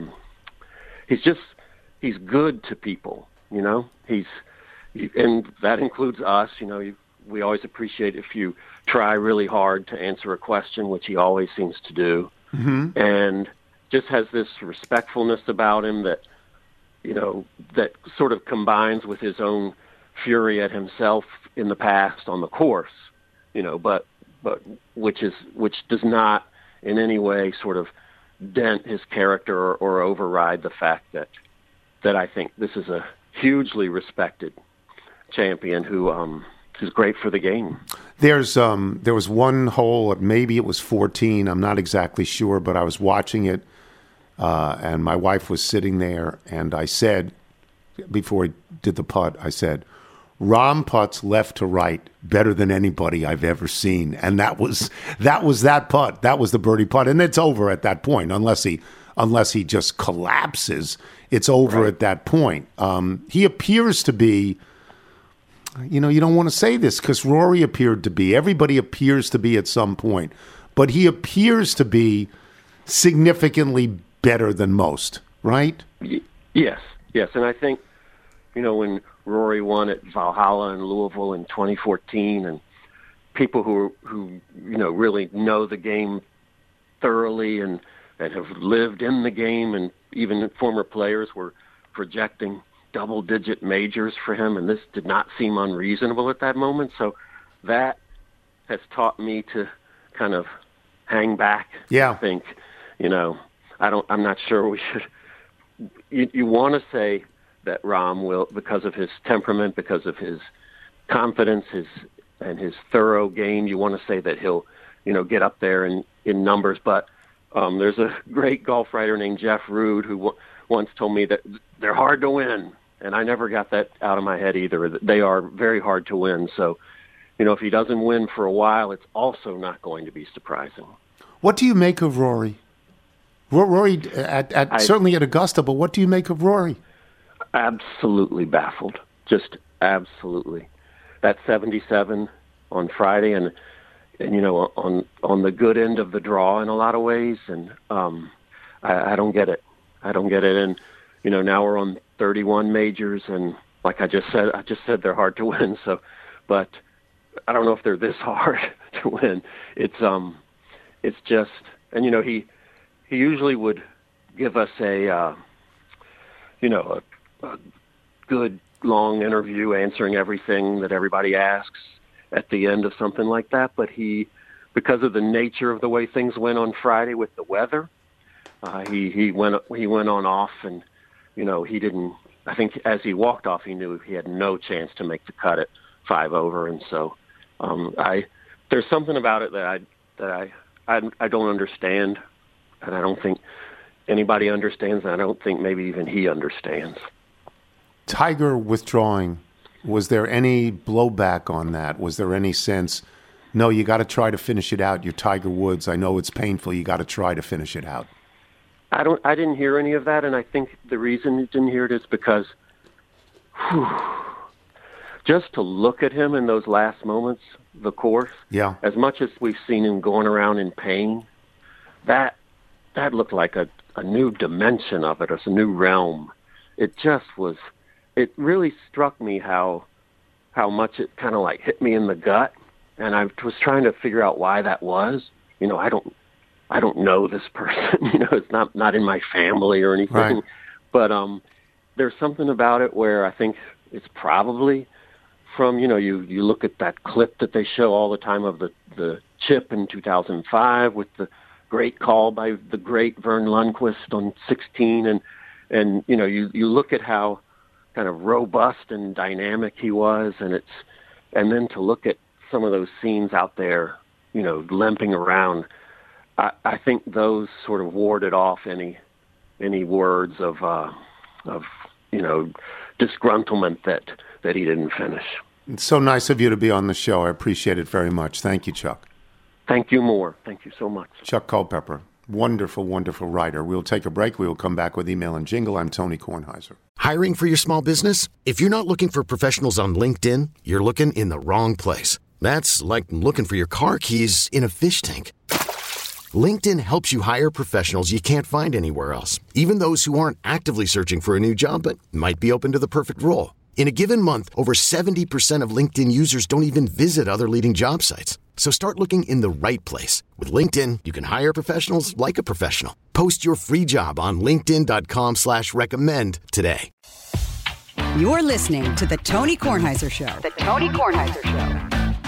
He's good to people. And that includes us. We always appreciate if you try really hard to answer a question, which he always seems to do, and just has this respectfulness about him that, that sort of combines with his own fury at himself in the past on the course, but which does not in any way sort of dent his character or override the fact that I think this is a hugely respected champion who's great for the game. There was one hole, maybe it was 14, I'm not exactly sure, but I was watching it, and my wife was sitting there, and I said, before he did the putt, I said, Rahm putts left to right better than anybody I've ever seen, and that was that putt. That was the birdie putt, and it's over at that point, unless he just collapses. It's over at that point. He appears to be. You don't want to say this because Rory appeared to be. Everybody appears to be at some point. But he appears to be significantly better than most, right? Yes. And I think, when Rory won at Valhalla in Louisville in 2014, and people who really know the game thoroughly and have lived in the game, and even former players were projecting double-digit majors for him, and this did not seem unreasonable at that moment. So that has taught me to kind of hang back. Yeah. And think, I'm not sure we should. You want to say that Rahm will, because of his temperament, because of his confidence, and his thorough game. You want to say that he'll, get up there in numbers. But there's a great golf writer named Jeff Rood who once told me that they're hard to win. And I never got that out of my head either. They are very hard to win. So, if he doesn't win for a while, it's also not going to be surprising. What do you make of Rory? Rory, certainly at Augusta, but what do you make of Rory? Absolutely baffled. Just absolutely. That 77 on Friday, and on the good end of the draw in a lot of ways, and I don't get it. And now we're on 31 majors, and like I just said they're hard to win. So, but I don't know if they're this hard to win. It's just, and he usually would give us a good long interview answering everything that everybody asks at the end of something like that. But because of the nature of the way things went on Friday with the weather, he went on off, and he didn't. I think as he walked off, he knew he had no chance to make the cut at 5 over, and so there's something about it that I don't understand, and I don't think anybody understands, and I don't think maybe even he understands. Tiger withdrawing, was there any blowback on that? Was there any sense, no, you got to try to finish it out. You're Tiger Woods. I know it's painful. You got to try to finish it out. I didn't hear any of that, and I think the reason you didn't hear it is because just to look at him in those last moments, the course, as much as we've seen him going around in pain, that looked like a new dimension of it, or a new realm. It just was it really struck me how much it kind of like hit me in the gut, and I was trying to figure out why that was. I don't know this person. It's not in my family or anything. Right. But there's something about it where I think it's probably from, you look at that clip that they show all the time of the chip in 2005 with the great call by the great Vern Lundquist on 16, and you look at how kind of robust and dynamic he was, and then to look at some of those scenes out there, limping around, I think those sort of warded off any words of disgruntlement that he didn't finish. It's so nice of you to be on the show. I appreciate it very much. Thank you, Chuck. Thank you more. Thank you so much. Chuck Culpepper, wonderful, wonderful writer. We'll take a break. We will come back with email and jingle. I'm Tony Kornheiser. Hiring for your small business? If you're not looking for professionals on LinkedIn, you're looking in the wrong place. That's like looking for your car keys in a fish tank. LinkedIn helps you hire professionals you can't find anywhere else, even those who aren't actively searching for a new job but might be open to the perfect role. In a given month, over 70% of LinkedIn users don't even visit other leading job sites. So start looking in the right place. With LinkedIn, you can hire professionals like a professional. Post your free job on linkedin.com/recommend today. You're listening to The Tony Kornheiser Show. The Tony Kornheiser Show.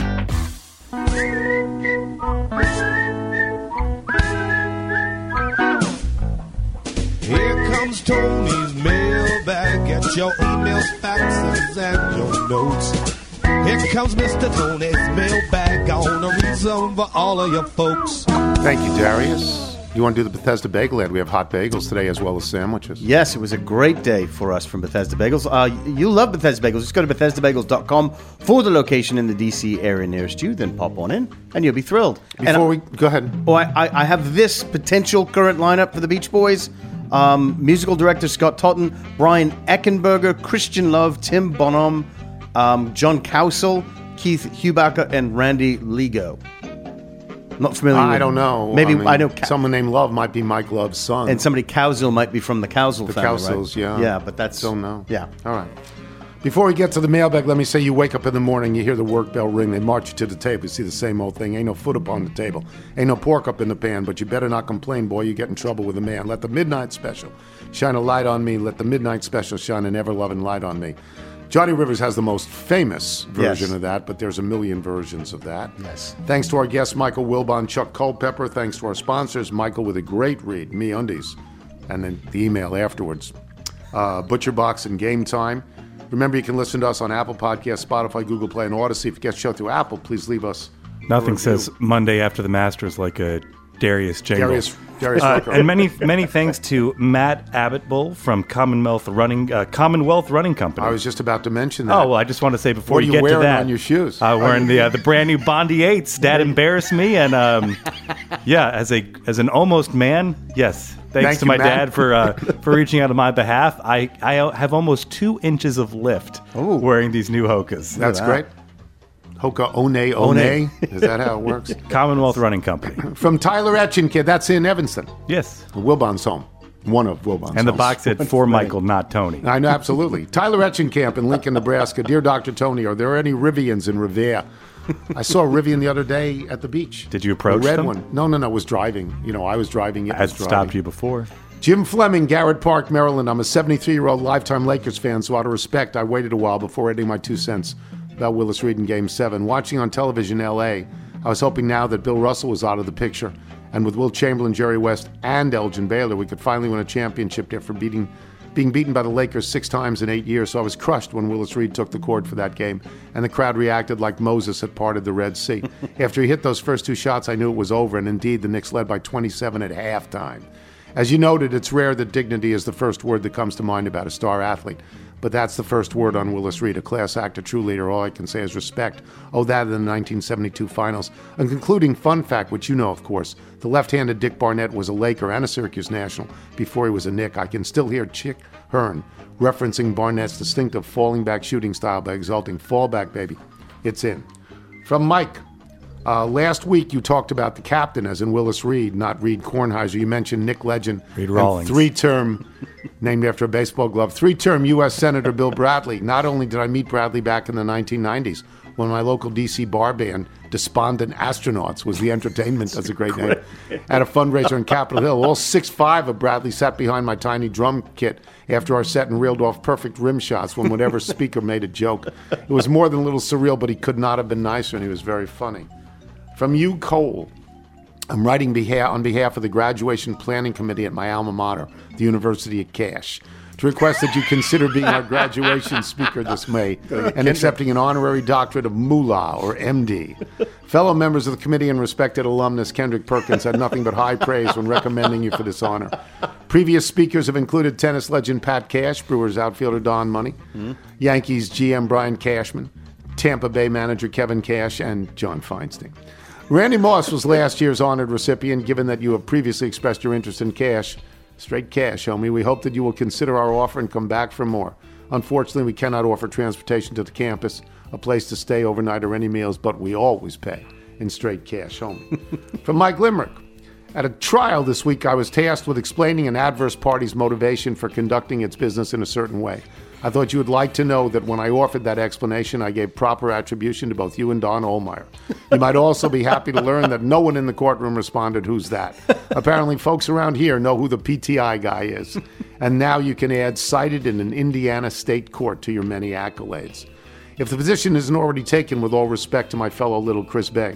Here comes Tony's mailbag. Get your emails, faxes, and your notes. Here comes Mr. Tony's mailbag. Gonna read some for all of your folks. Thank you, Darius. You want to do the Bethesda Bagel ad? We have hot bagels today as well as sandwiches. Yes, it was a great day for us from Bethesda Bagels. You love Bethesda Bagels. Just go to BethesdaBagels.com for the location in the D.C. area nearest you. Then pop on in, and you'll be thrilled. Go ahead. Oh, I have this potential current lineup for the Beach Boys. Musical director Scott Totten, Brian Eckenberger, Christian Love, Tim Bonham, John Cowsill, Keith Hubacher, and Randy Lego. Not familiar with I don't know. Maybe I know someone named Love might be Mike Love's son. And somebody Cowsill might be from the Cowsill family, Cowsills, right? yeah. Yeah, but that's... Don't know. Yeah. All right. Before we get to the mailbag, let me say you wake up in the morning, you hear the work bell ring, they march you to the table, you see the same old thing. Ain't no foot up on the table. Ain't no pork up in the pan, but you better not complain, boy. You get in trouble with a man. Let the midnight special shine a light on me. Let the midnight special shine an ever-loving light on me. Johnny Rivers has the most famous version of that, but there's a million versions of that. Yes. Thanks to our guests, Michael Wilbon, Chuck Culpepper. Thanks to our sponsors, Michael with a great read, MeUndies, and then the email afterwards. Butcher Box and Game Time. Remember, you can listen to us on Apple Podcasts, Spotify, Google Play, and Odyssey. If you get the show through Apple, please leave us Nothing says Monday after the Masters like a Darius jingle. Darius and many thanks to Matt Abbott-Bull from Commonwealth Running Company. I was just about to mention that. Oh, well, I just want to say before what you get to that. What are you wearing on your shoes? Wearing the brand new Bondi 8s. Dad embarrassed me, and as an almost man, yes. Thanks to my dad for reaching out on my behalf. I have almost 2 inches of lift wearing these new Hokas. That's great. Hoka One. Is that how it works? Commonwealth Running Company. From Tyler Etchinkidd. That's in Evanston. Yes. Wilbon's home. One of Wilbon's homes. And the box said for Michael, not Tony. I know, absolutely. Tyler Etchenkamp in Lincoln, Nebraska. Dear Dr. Tony, are there any Rivians in Revere? I saw a Rivian the other day at the beach. Did you approach them? them? One. No, I was driving. I was driving. I stopped you before. Jim Fleming, Garrett Park, Maryland. I'm a 73-year-old lifetime Lakers fan, so out of respect, I waited a while before adding my 2 cents about Willis Reed in Game 7. Watching on television in L.A., I was hoping now that Bill Russell was out of the picture, and with Wilt Chamberlain, Jerry West, and Elgin Baylor, we could finally win a championship after being beaten by the Lakers 6 times in 8 years. So I was crushed when Willis Reed took the court for that game, and the crowd reacted like Moses had parted the Red Sea. After he hit those first 2 shots, I knew it was over, and indeed, the Knicks led by 27 at halftime. As you noted, it's rare that dignity is the first word that comes to mind about a star athlete. But that's the first word on Willis Reed, a class act, a true leader. All I can say is respect. Oh, that in the 1972 finals. A concluding fun fact, which you know, of course, the left-handed Dick Barnett was a Laker and a Syracuse National before he was a Knick. I can still hear Chick Hearn referencing Barnett's distinctive falling back shooting style by exulting, fall back, baby. It's in. From Mike. Last week, you talked about the captain, as in Willis Reed, not Reed Kornheiser. You mentioned Nick Legend. Reed Rawlings. Three-term, named after a baseball glove, three-term U.S. Senator Bill Bradley. Not only did I meet Bradley back in the 1990s, when my local D.C. bar band, Despondent Astronauts, was the entertainment, that's a great name, at a fundraiser in Capitol Hill. All 6'5" of Bradley sat behind my tiny drum kit after our set and reeled off perfect rim shots when whatever speaker made a joke. It was more than a little surreal, but he could not have been nicer, and he was very funny. From you, Cole, I'm writing on behalf of the Graduation Planning Committee at my alma mater, the University of Cash, to request that you consider being our graduation speaker this May and accepting an honorary doctorate of Moolah, or MD. Fellow members of the committee and respected alumnus Kendrick Perkins had nothing but high praise when recommending you for this honor. Previous speakers have included tennis legend Pat Cash, Brewers outfielder Don Money, Yankees GM Brian Cashman, Tampa Bay manager Kevin Cash, and John Feinstein. Randy Moss was last year's honored recipient. Given that you have previously expressed your interest in cash, straight cash, homie, we hope that you will consider our offer and come back for more. Unfortunately, we cannot offer transportation to the campus, a place to stay overnight, or any meals, but we always pay in straight cash, homie. From Mike Limerick. At a trial this week, I was tasked with explaining an adverse party's motivation for conducting its business in a certain way. I thought you would like to know that when I offered that explanation, I gave proper attribution to both you and Don Ohlmeyer. You might also be happy to learn that no one in the courtroom responded, "Who's that?" Apparently, folks around here know who the PTI guy is. And now you can add cited in an Indiana state court to your many accolades. If the position isn't already taken, with all respect to my fellow little Chris By,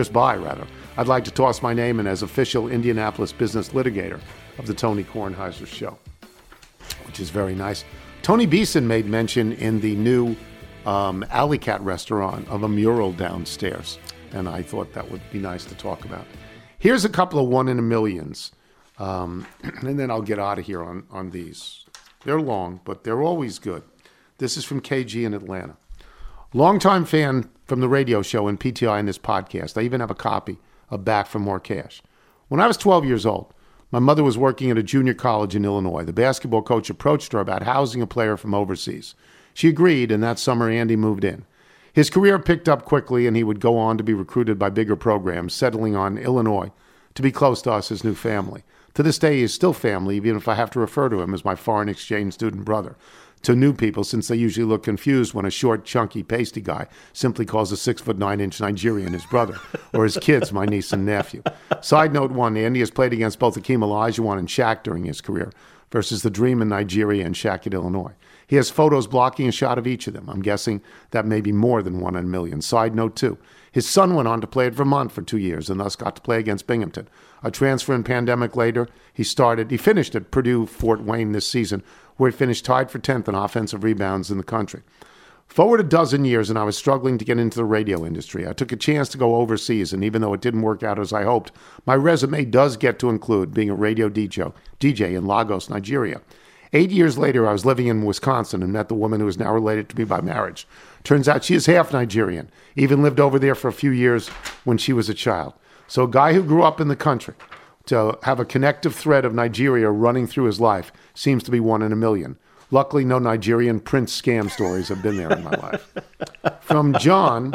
I'd like to toss my name in as official Indianapolis business litigator of the Tony Kornheiser Show, which is very nice. Tony Beeson made mention in the new Alley Cat restaurant of a mural downstairs, and I thought that would be nice to talk about. Here's a couple of one in a millions, and then I'll get out of here on these. They're long, but they're always good. This is from KG in Atlanta. Longtime fan from the radio show and PTI in this podcast. I even have a copy of Back for More Cash. When I was 12 years old, my mother was working at a junior college in Illinois. The basketball coach approached her about housing a player from overseas. She agreed, and that summer Andy moved in. His career picked up quickly, and he would go on to be recruited by bigger programs, settling on Illinois to be close to us, his new family. To this day, he is still family, even if I have to refer to him as my foreign exchange student brother. To new people, since they usually look confused when a short, chunky, pasty guy simply calls a 6'9" Nigerian his brother, or his kids my niece and nephew. Side note one, Andy has played against both Hakeem Olajuwon and Shaq during his career, versus the Dream in Nigeria and Shaq at Illinois. He has photos blocking a shot of each of them. I'm guessing that may be more than 1 in a million. Side note two, his son went on to play at Vermont for 2 years and thus got to play against Binghamton. A transfer in pandemic later, he finished at Purdue Fort Wayne this season, where he finished tied for 10th in offensive rebounds in the country. Forward a dozen years, and I was struggling to get into the radio industry. I took a chance to go overseas, and even though it didn't work out as I hoped, my resume does get to include being a radio DJ in Lagos, Nigeria. 8 years later, I was living in Wisconsin and met the woman who is now related to me by marriage. Turns out she is half Nigerian, even lived over there for a few years when she was a child. So a guy who grew up in the country, to have a connective thread of Nigeria running through his life seems to be 1 in a million. Luckily, no Nigerian prince scam stories have been there in my life. From John,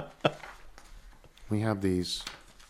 we have these.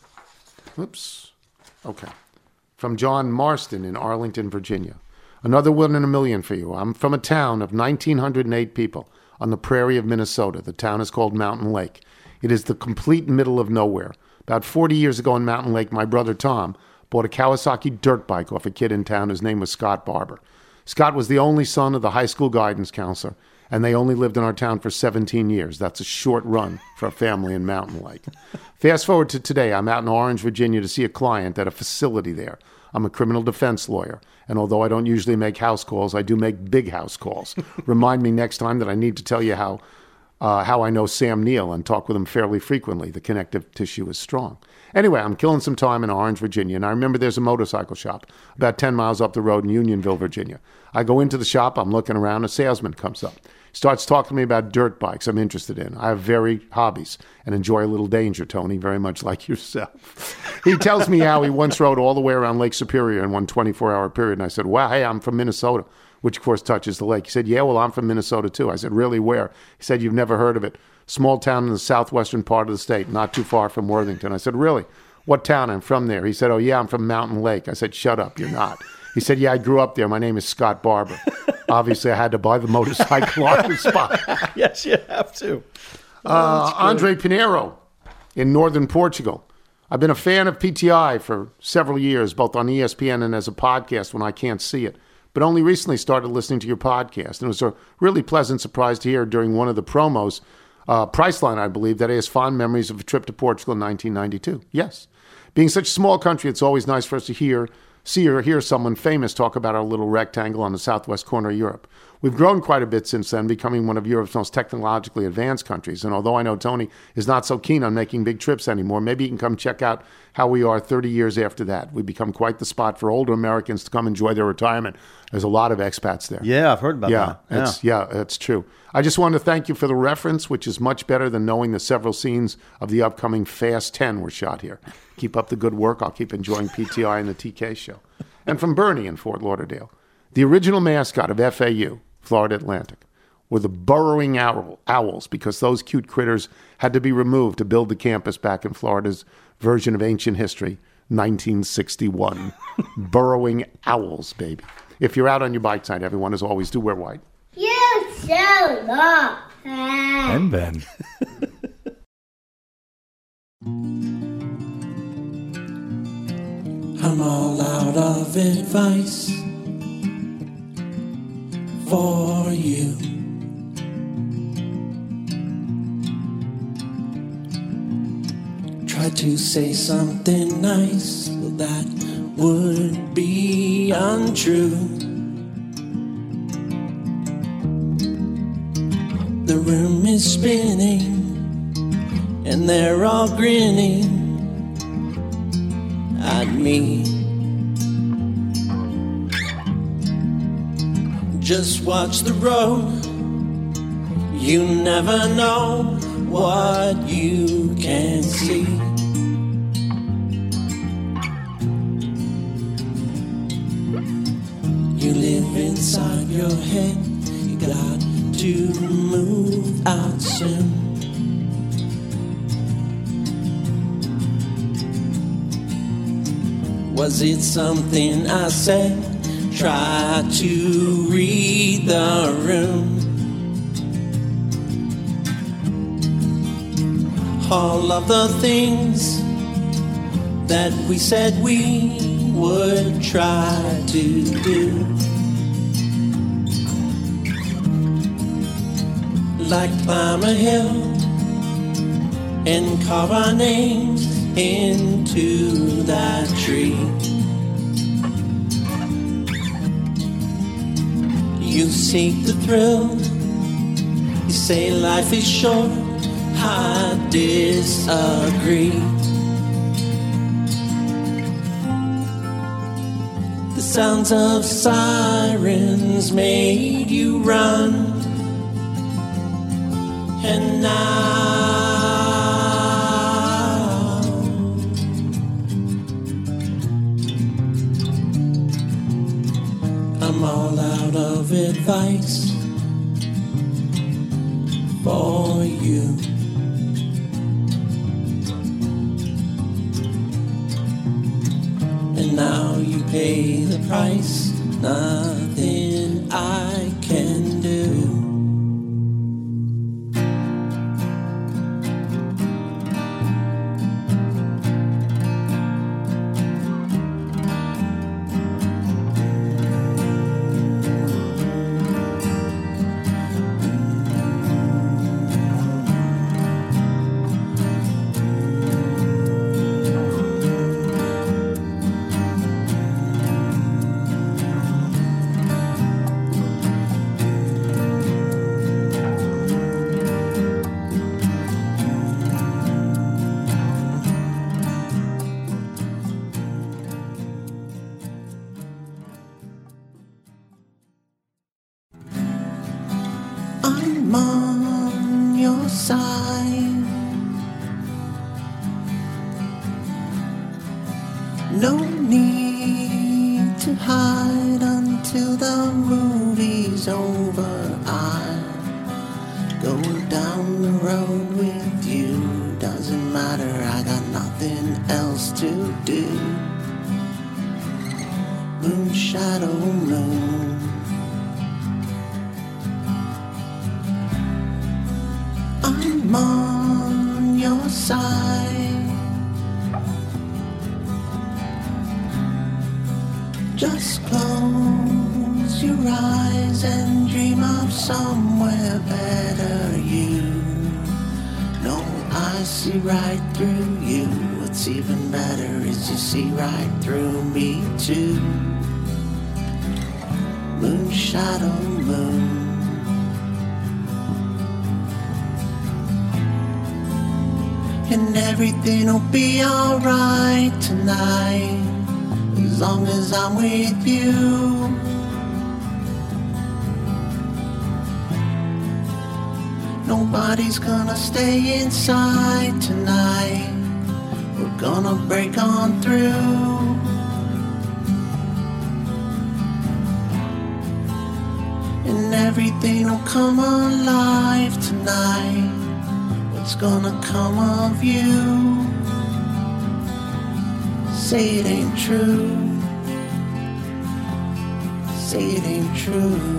Oops. Okay. From John Marston in Arlington, Virginia. Another 1 in a million for you. I'm from a town of 1,908 people on the prairie of Minnesota. The town is called Mountain Lake. It is the complete middle of nowhere. About 40 years ago in Mountain Lake, my brother Tom bought a Kawasaki dirt bike off a kid in town whose name was Scott Barber. Scott was the only son of the high school guidance counselor, and they only lived in our town for 17 years. That's a short run for a family in Mountain Lake. Fast forward to today. I'm out in Orange, Virginia to see a client at a facility there. I'm a criminal defense lawyer, and although I don't usually make house calls, I do make big house calls. Remind me next time that I need to tell you how I know Sam Neill and talk with him fairly frequently. The connective tissue is strong. Anyway, I'm killing some time in Orange, Virginia, and I remember there's a motorcycle shop about 10 miles up the road in Unionville, Virginia. I go into the shop, I'm looking around, a salesman comes up. He starts talking to me about dirt bikes I'm interested in. I have varied hobbies and enjoy a little danger, Tony, very much like yourself. He tells me how he once rode all the way around Lake Superior in one 24-hour period, and I said, wow, hey, I'm from Minnesota, which of course touches the lake. He said, yeah, well, I'm from Minnesota too. I said, really, where? He said, you've never heard of it. small town in the southwestern part of the state, not too far from Worthington. I said, really? What town? I'm from there. He said, oh, yeah, I'm from Mountain Lake. I said, shut up, you're not. He said, yeah, I grew up there. My name is Scott Barber. Obviously, I had to buy the motorcycle on the spot. Yes, you have to. Andre Pinheiro in northern Portugal. I've been a fan of PTI for several years, both on ESPN and as a podcast when I can't see it, but only recently started listening to your podcast. And it was a really pleasant surprise to hear during one of the promos, Priceline, I believe, that he has fond memories of a trip to Portugal in 1992. Yes. Being such a small country, it's always nice for us to see or hear someone famous talk about our little rectangle on the southwest corner of Europe. We've grown quite a bit since then, becoming one of Europe's most technologically advanced countries. And although I know Tony is not so keen on making big trips anymore, maybe he can come check out how we are 30 years after that. We've become quite the spot for older Americans to come enjoy their retirement. There's a lot of expats there. Yeah, I've heard about that. That's true. I just wanted to thank you for the reference, which is much better than knowing that several scenes of the upcoming Fast 10 were shot here. Keep up the good work. I'll keep enjoying PTI and the TK show. And from Bernie in Fort Lauderdale. The original mascot of FAU, Florida Atlantic, were the burrowing owls because those cute critters had to be removed to build the campus back in Florida's version of ancient history, 1961. Burrowing owls, baby. If you're out on your bike tonight, everyone, as always, do wear white. You so long. And Ben. I'm all out of advice for you. Try to say something nice, but that would be untrue. The room is spinning, and they're all grinning at me. Just watch the road. You never know what you can see. You live inside your head. You got to move out soon. Was it something I said? Try to read the room. All of the things that we said we would try to do, like climb a hill and carve our names into that tree. You seek the thrill. You say life is short. I disagree. The sounds of sirens made you run, and now I'm all out of advice for you. And now you pay the price. Nothing I can do. I'm on your side. No need to hide until the movie's over. I go down on the road with you. Doesn't matter, I got nothing else to do. Moon, shadow, moon. I'm on your side. Just close your eyes and dream of somewhere better. You know I see right through you. What's even better is you see right through me too. Moon, shadow, moon. And everything'll be alright tonight, as long as I'm with you. Nobody's gonna stay inside tonight. We're gonna break on through. And everything'll come alive tonight. What's gonna come of you? Say it ain't true. Say it ain't true.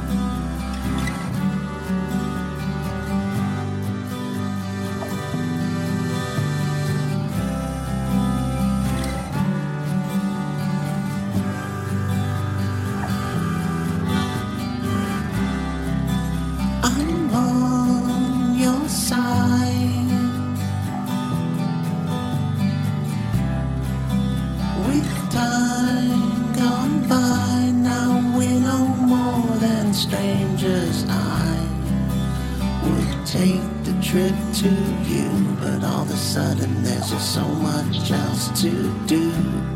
So much else to do.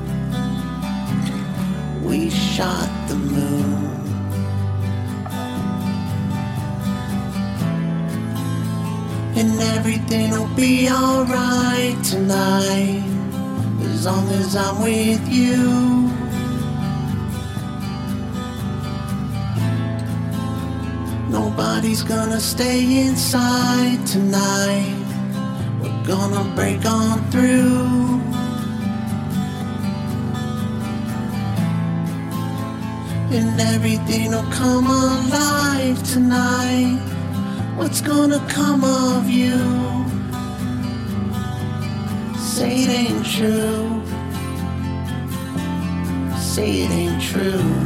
We shot the moon. And everything'll be alright tonight, as long as I'm with you. Nobody's gonna stay inside tonight. Gonna break on through. And everything'll come alive tonight. What's gonna come of you? Say it ain't true. Say it ain't true.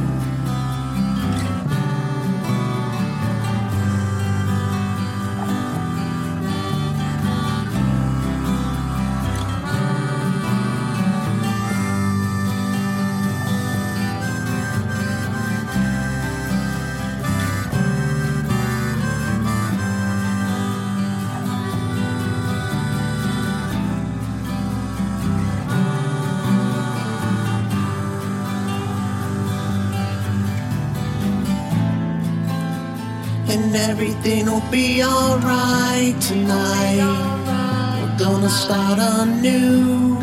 And everything'll be alright tonight. We're gonna start anew.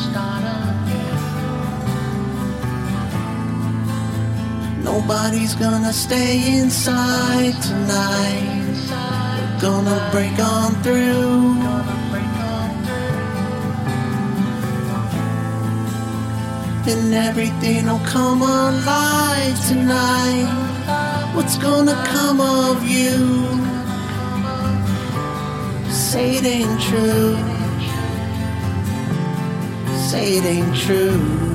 Nobody's gonna stay inside tonight. We're gonna break on through. And everything'll come alive tonight. What's gonna come of you? Say it ain't true. Say it ain't true.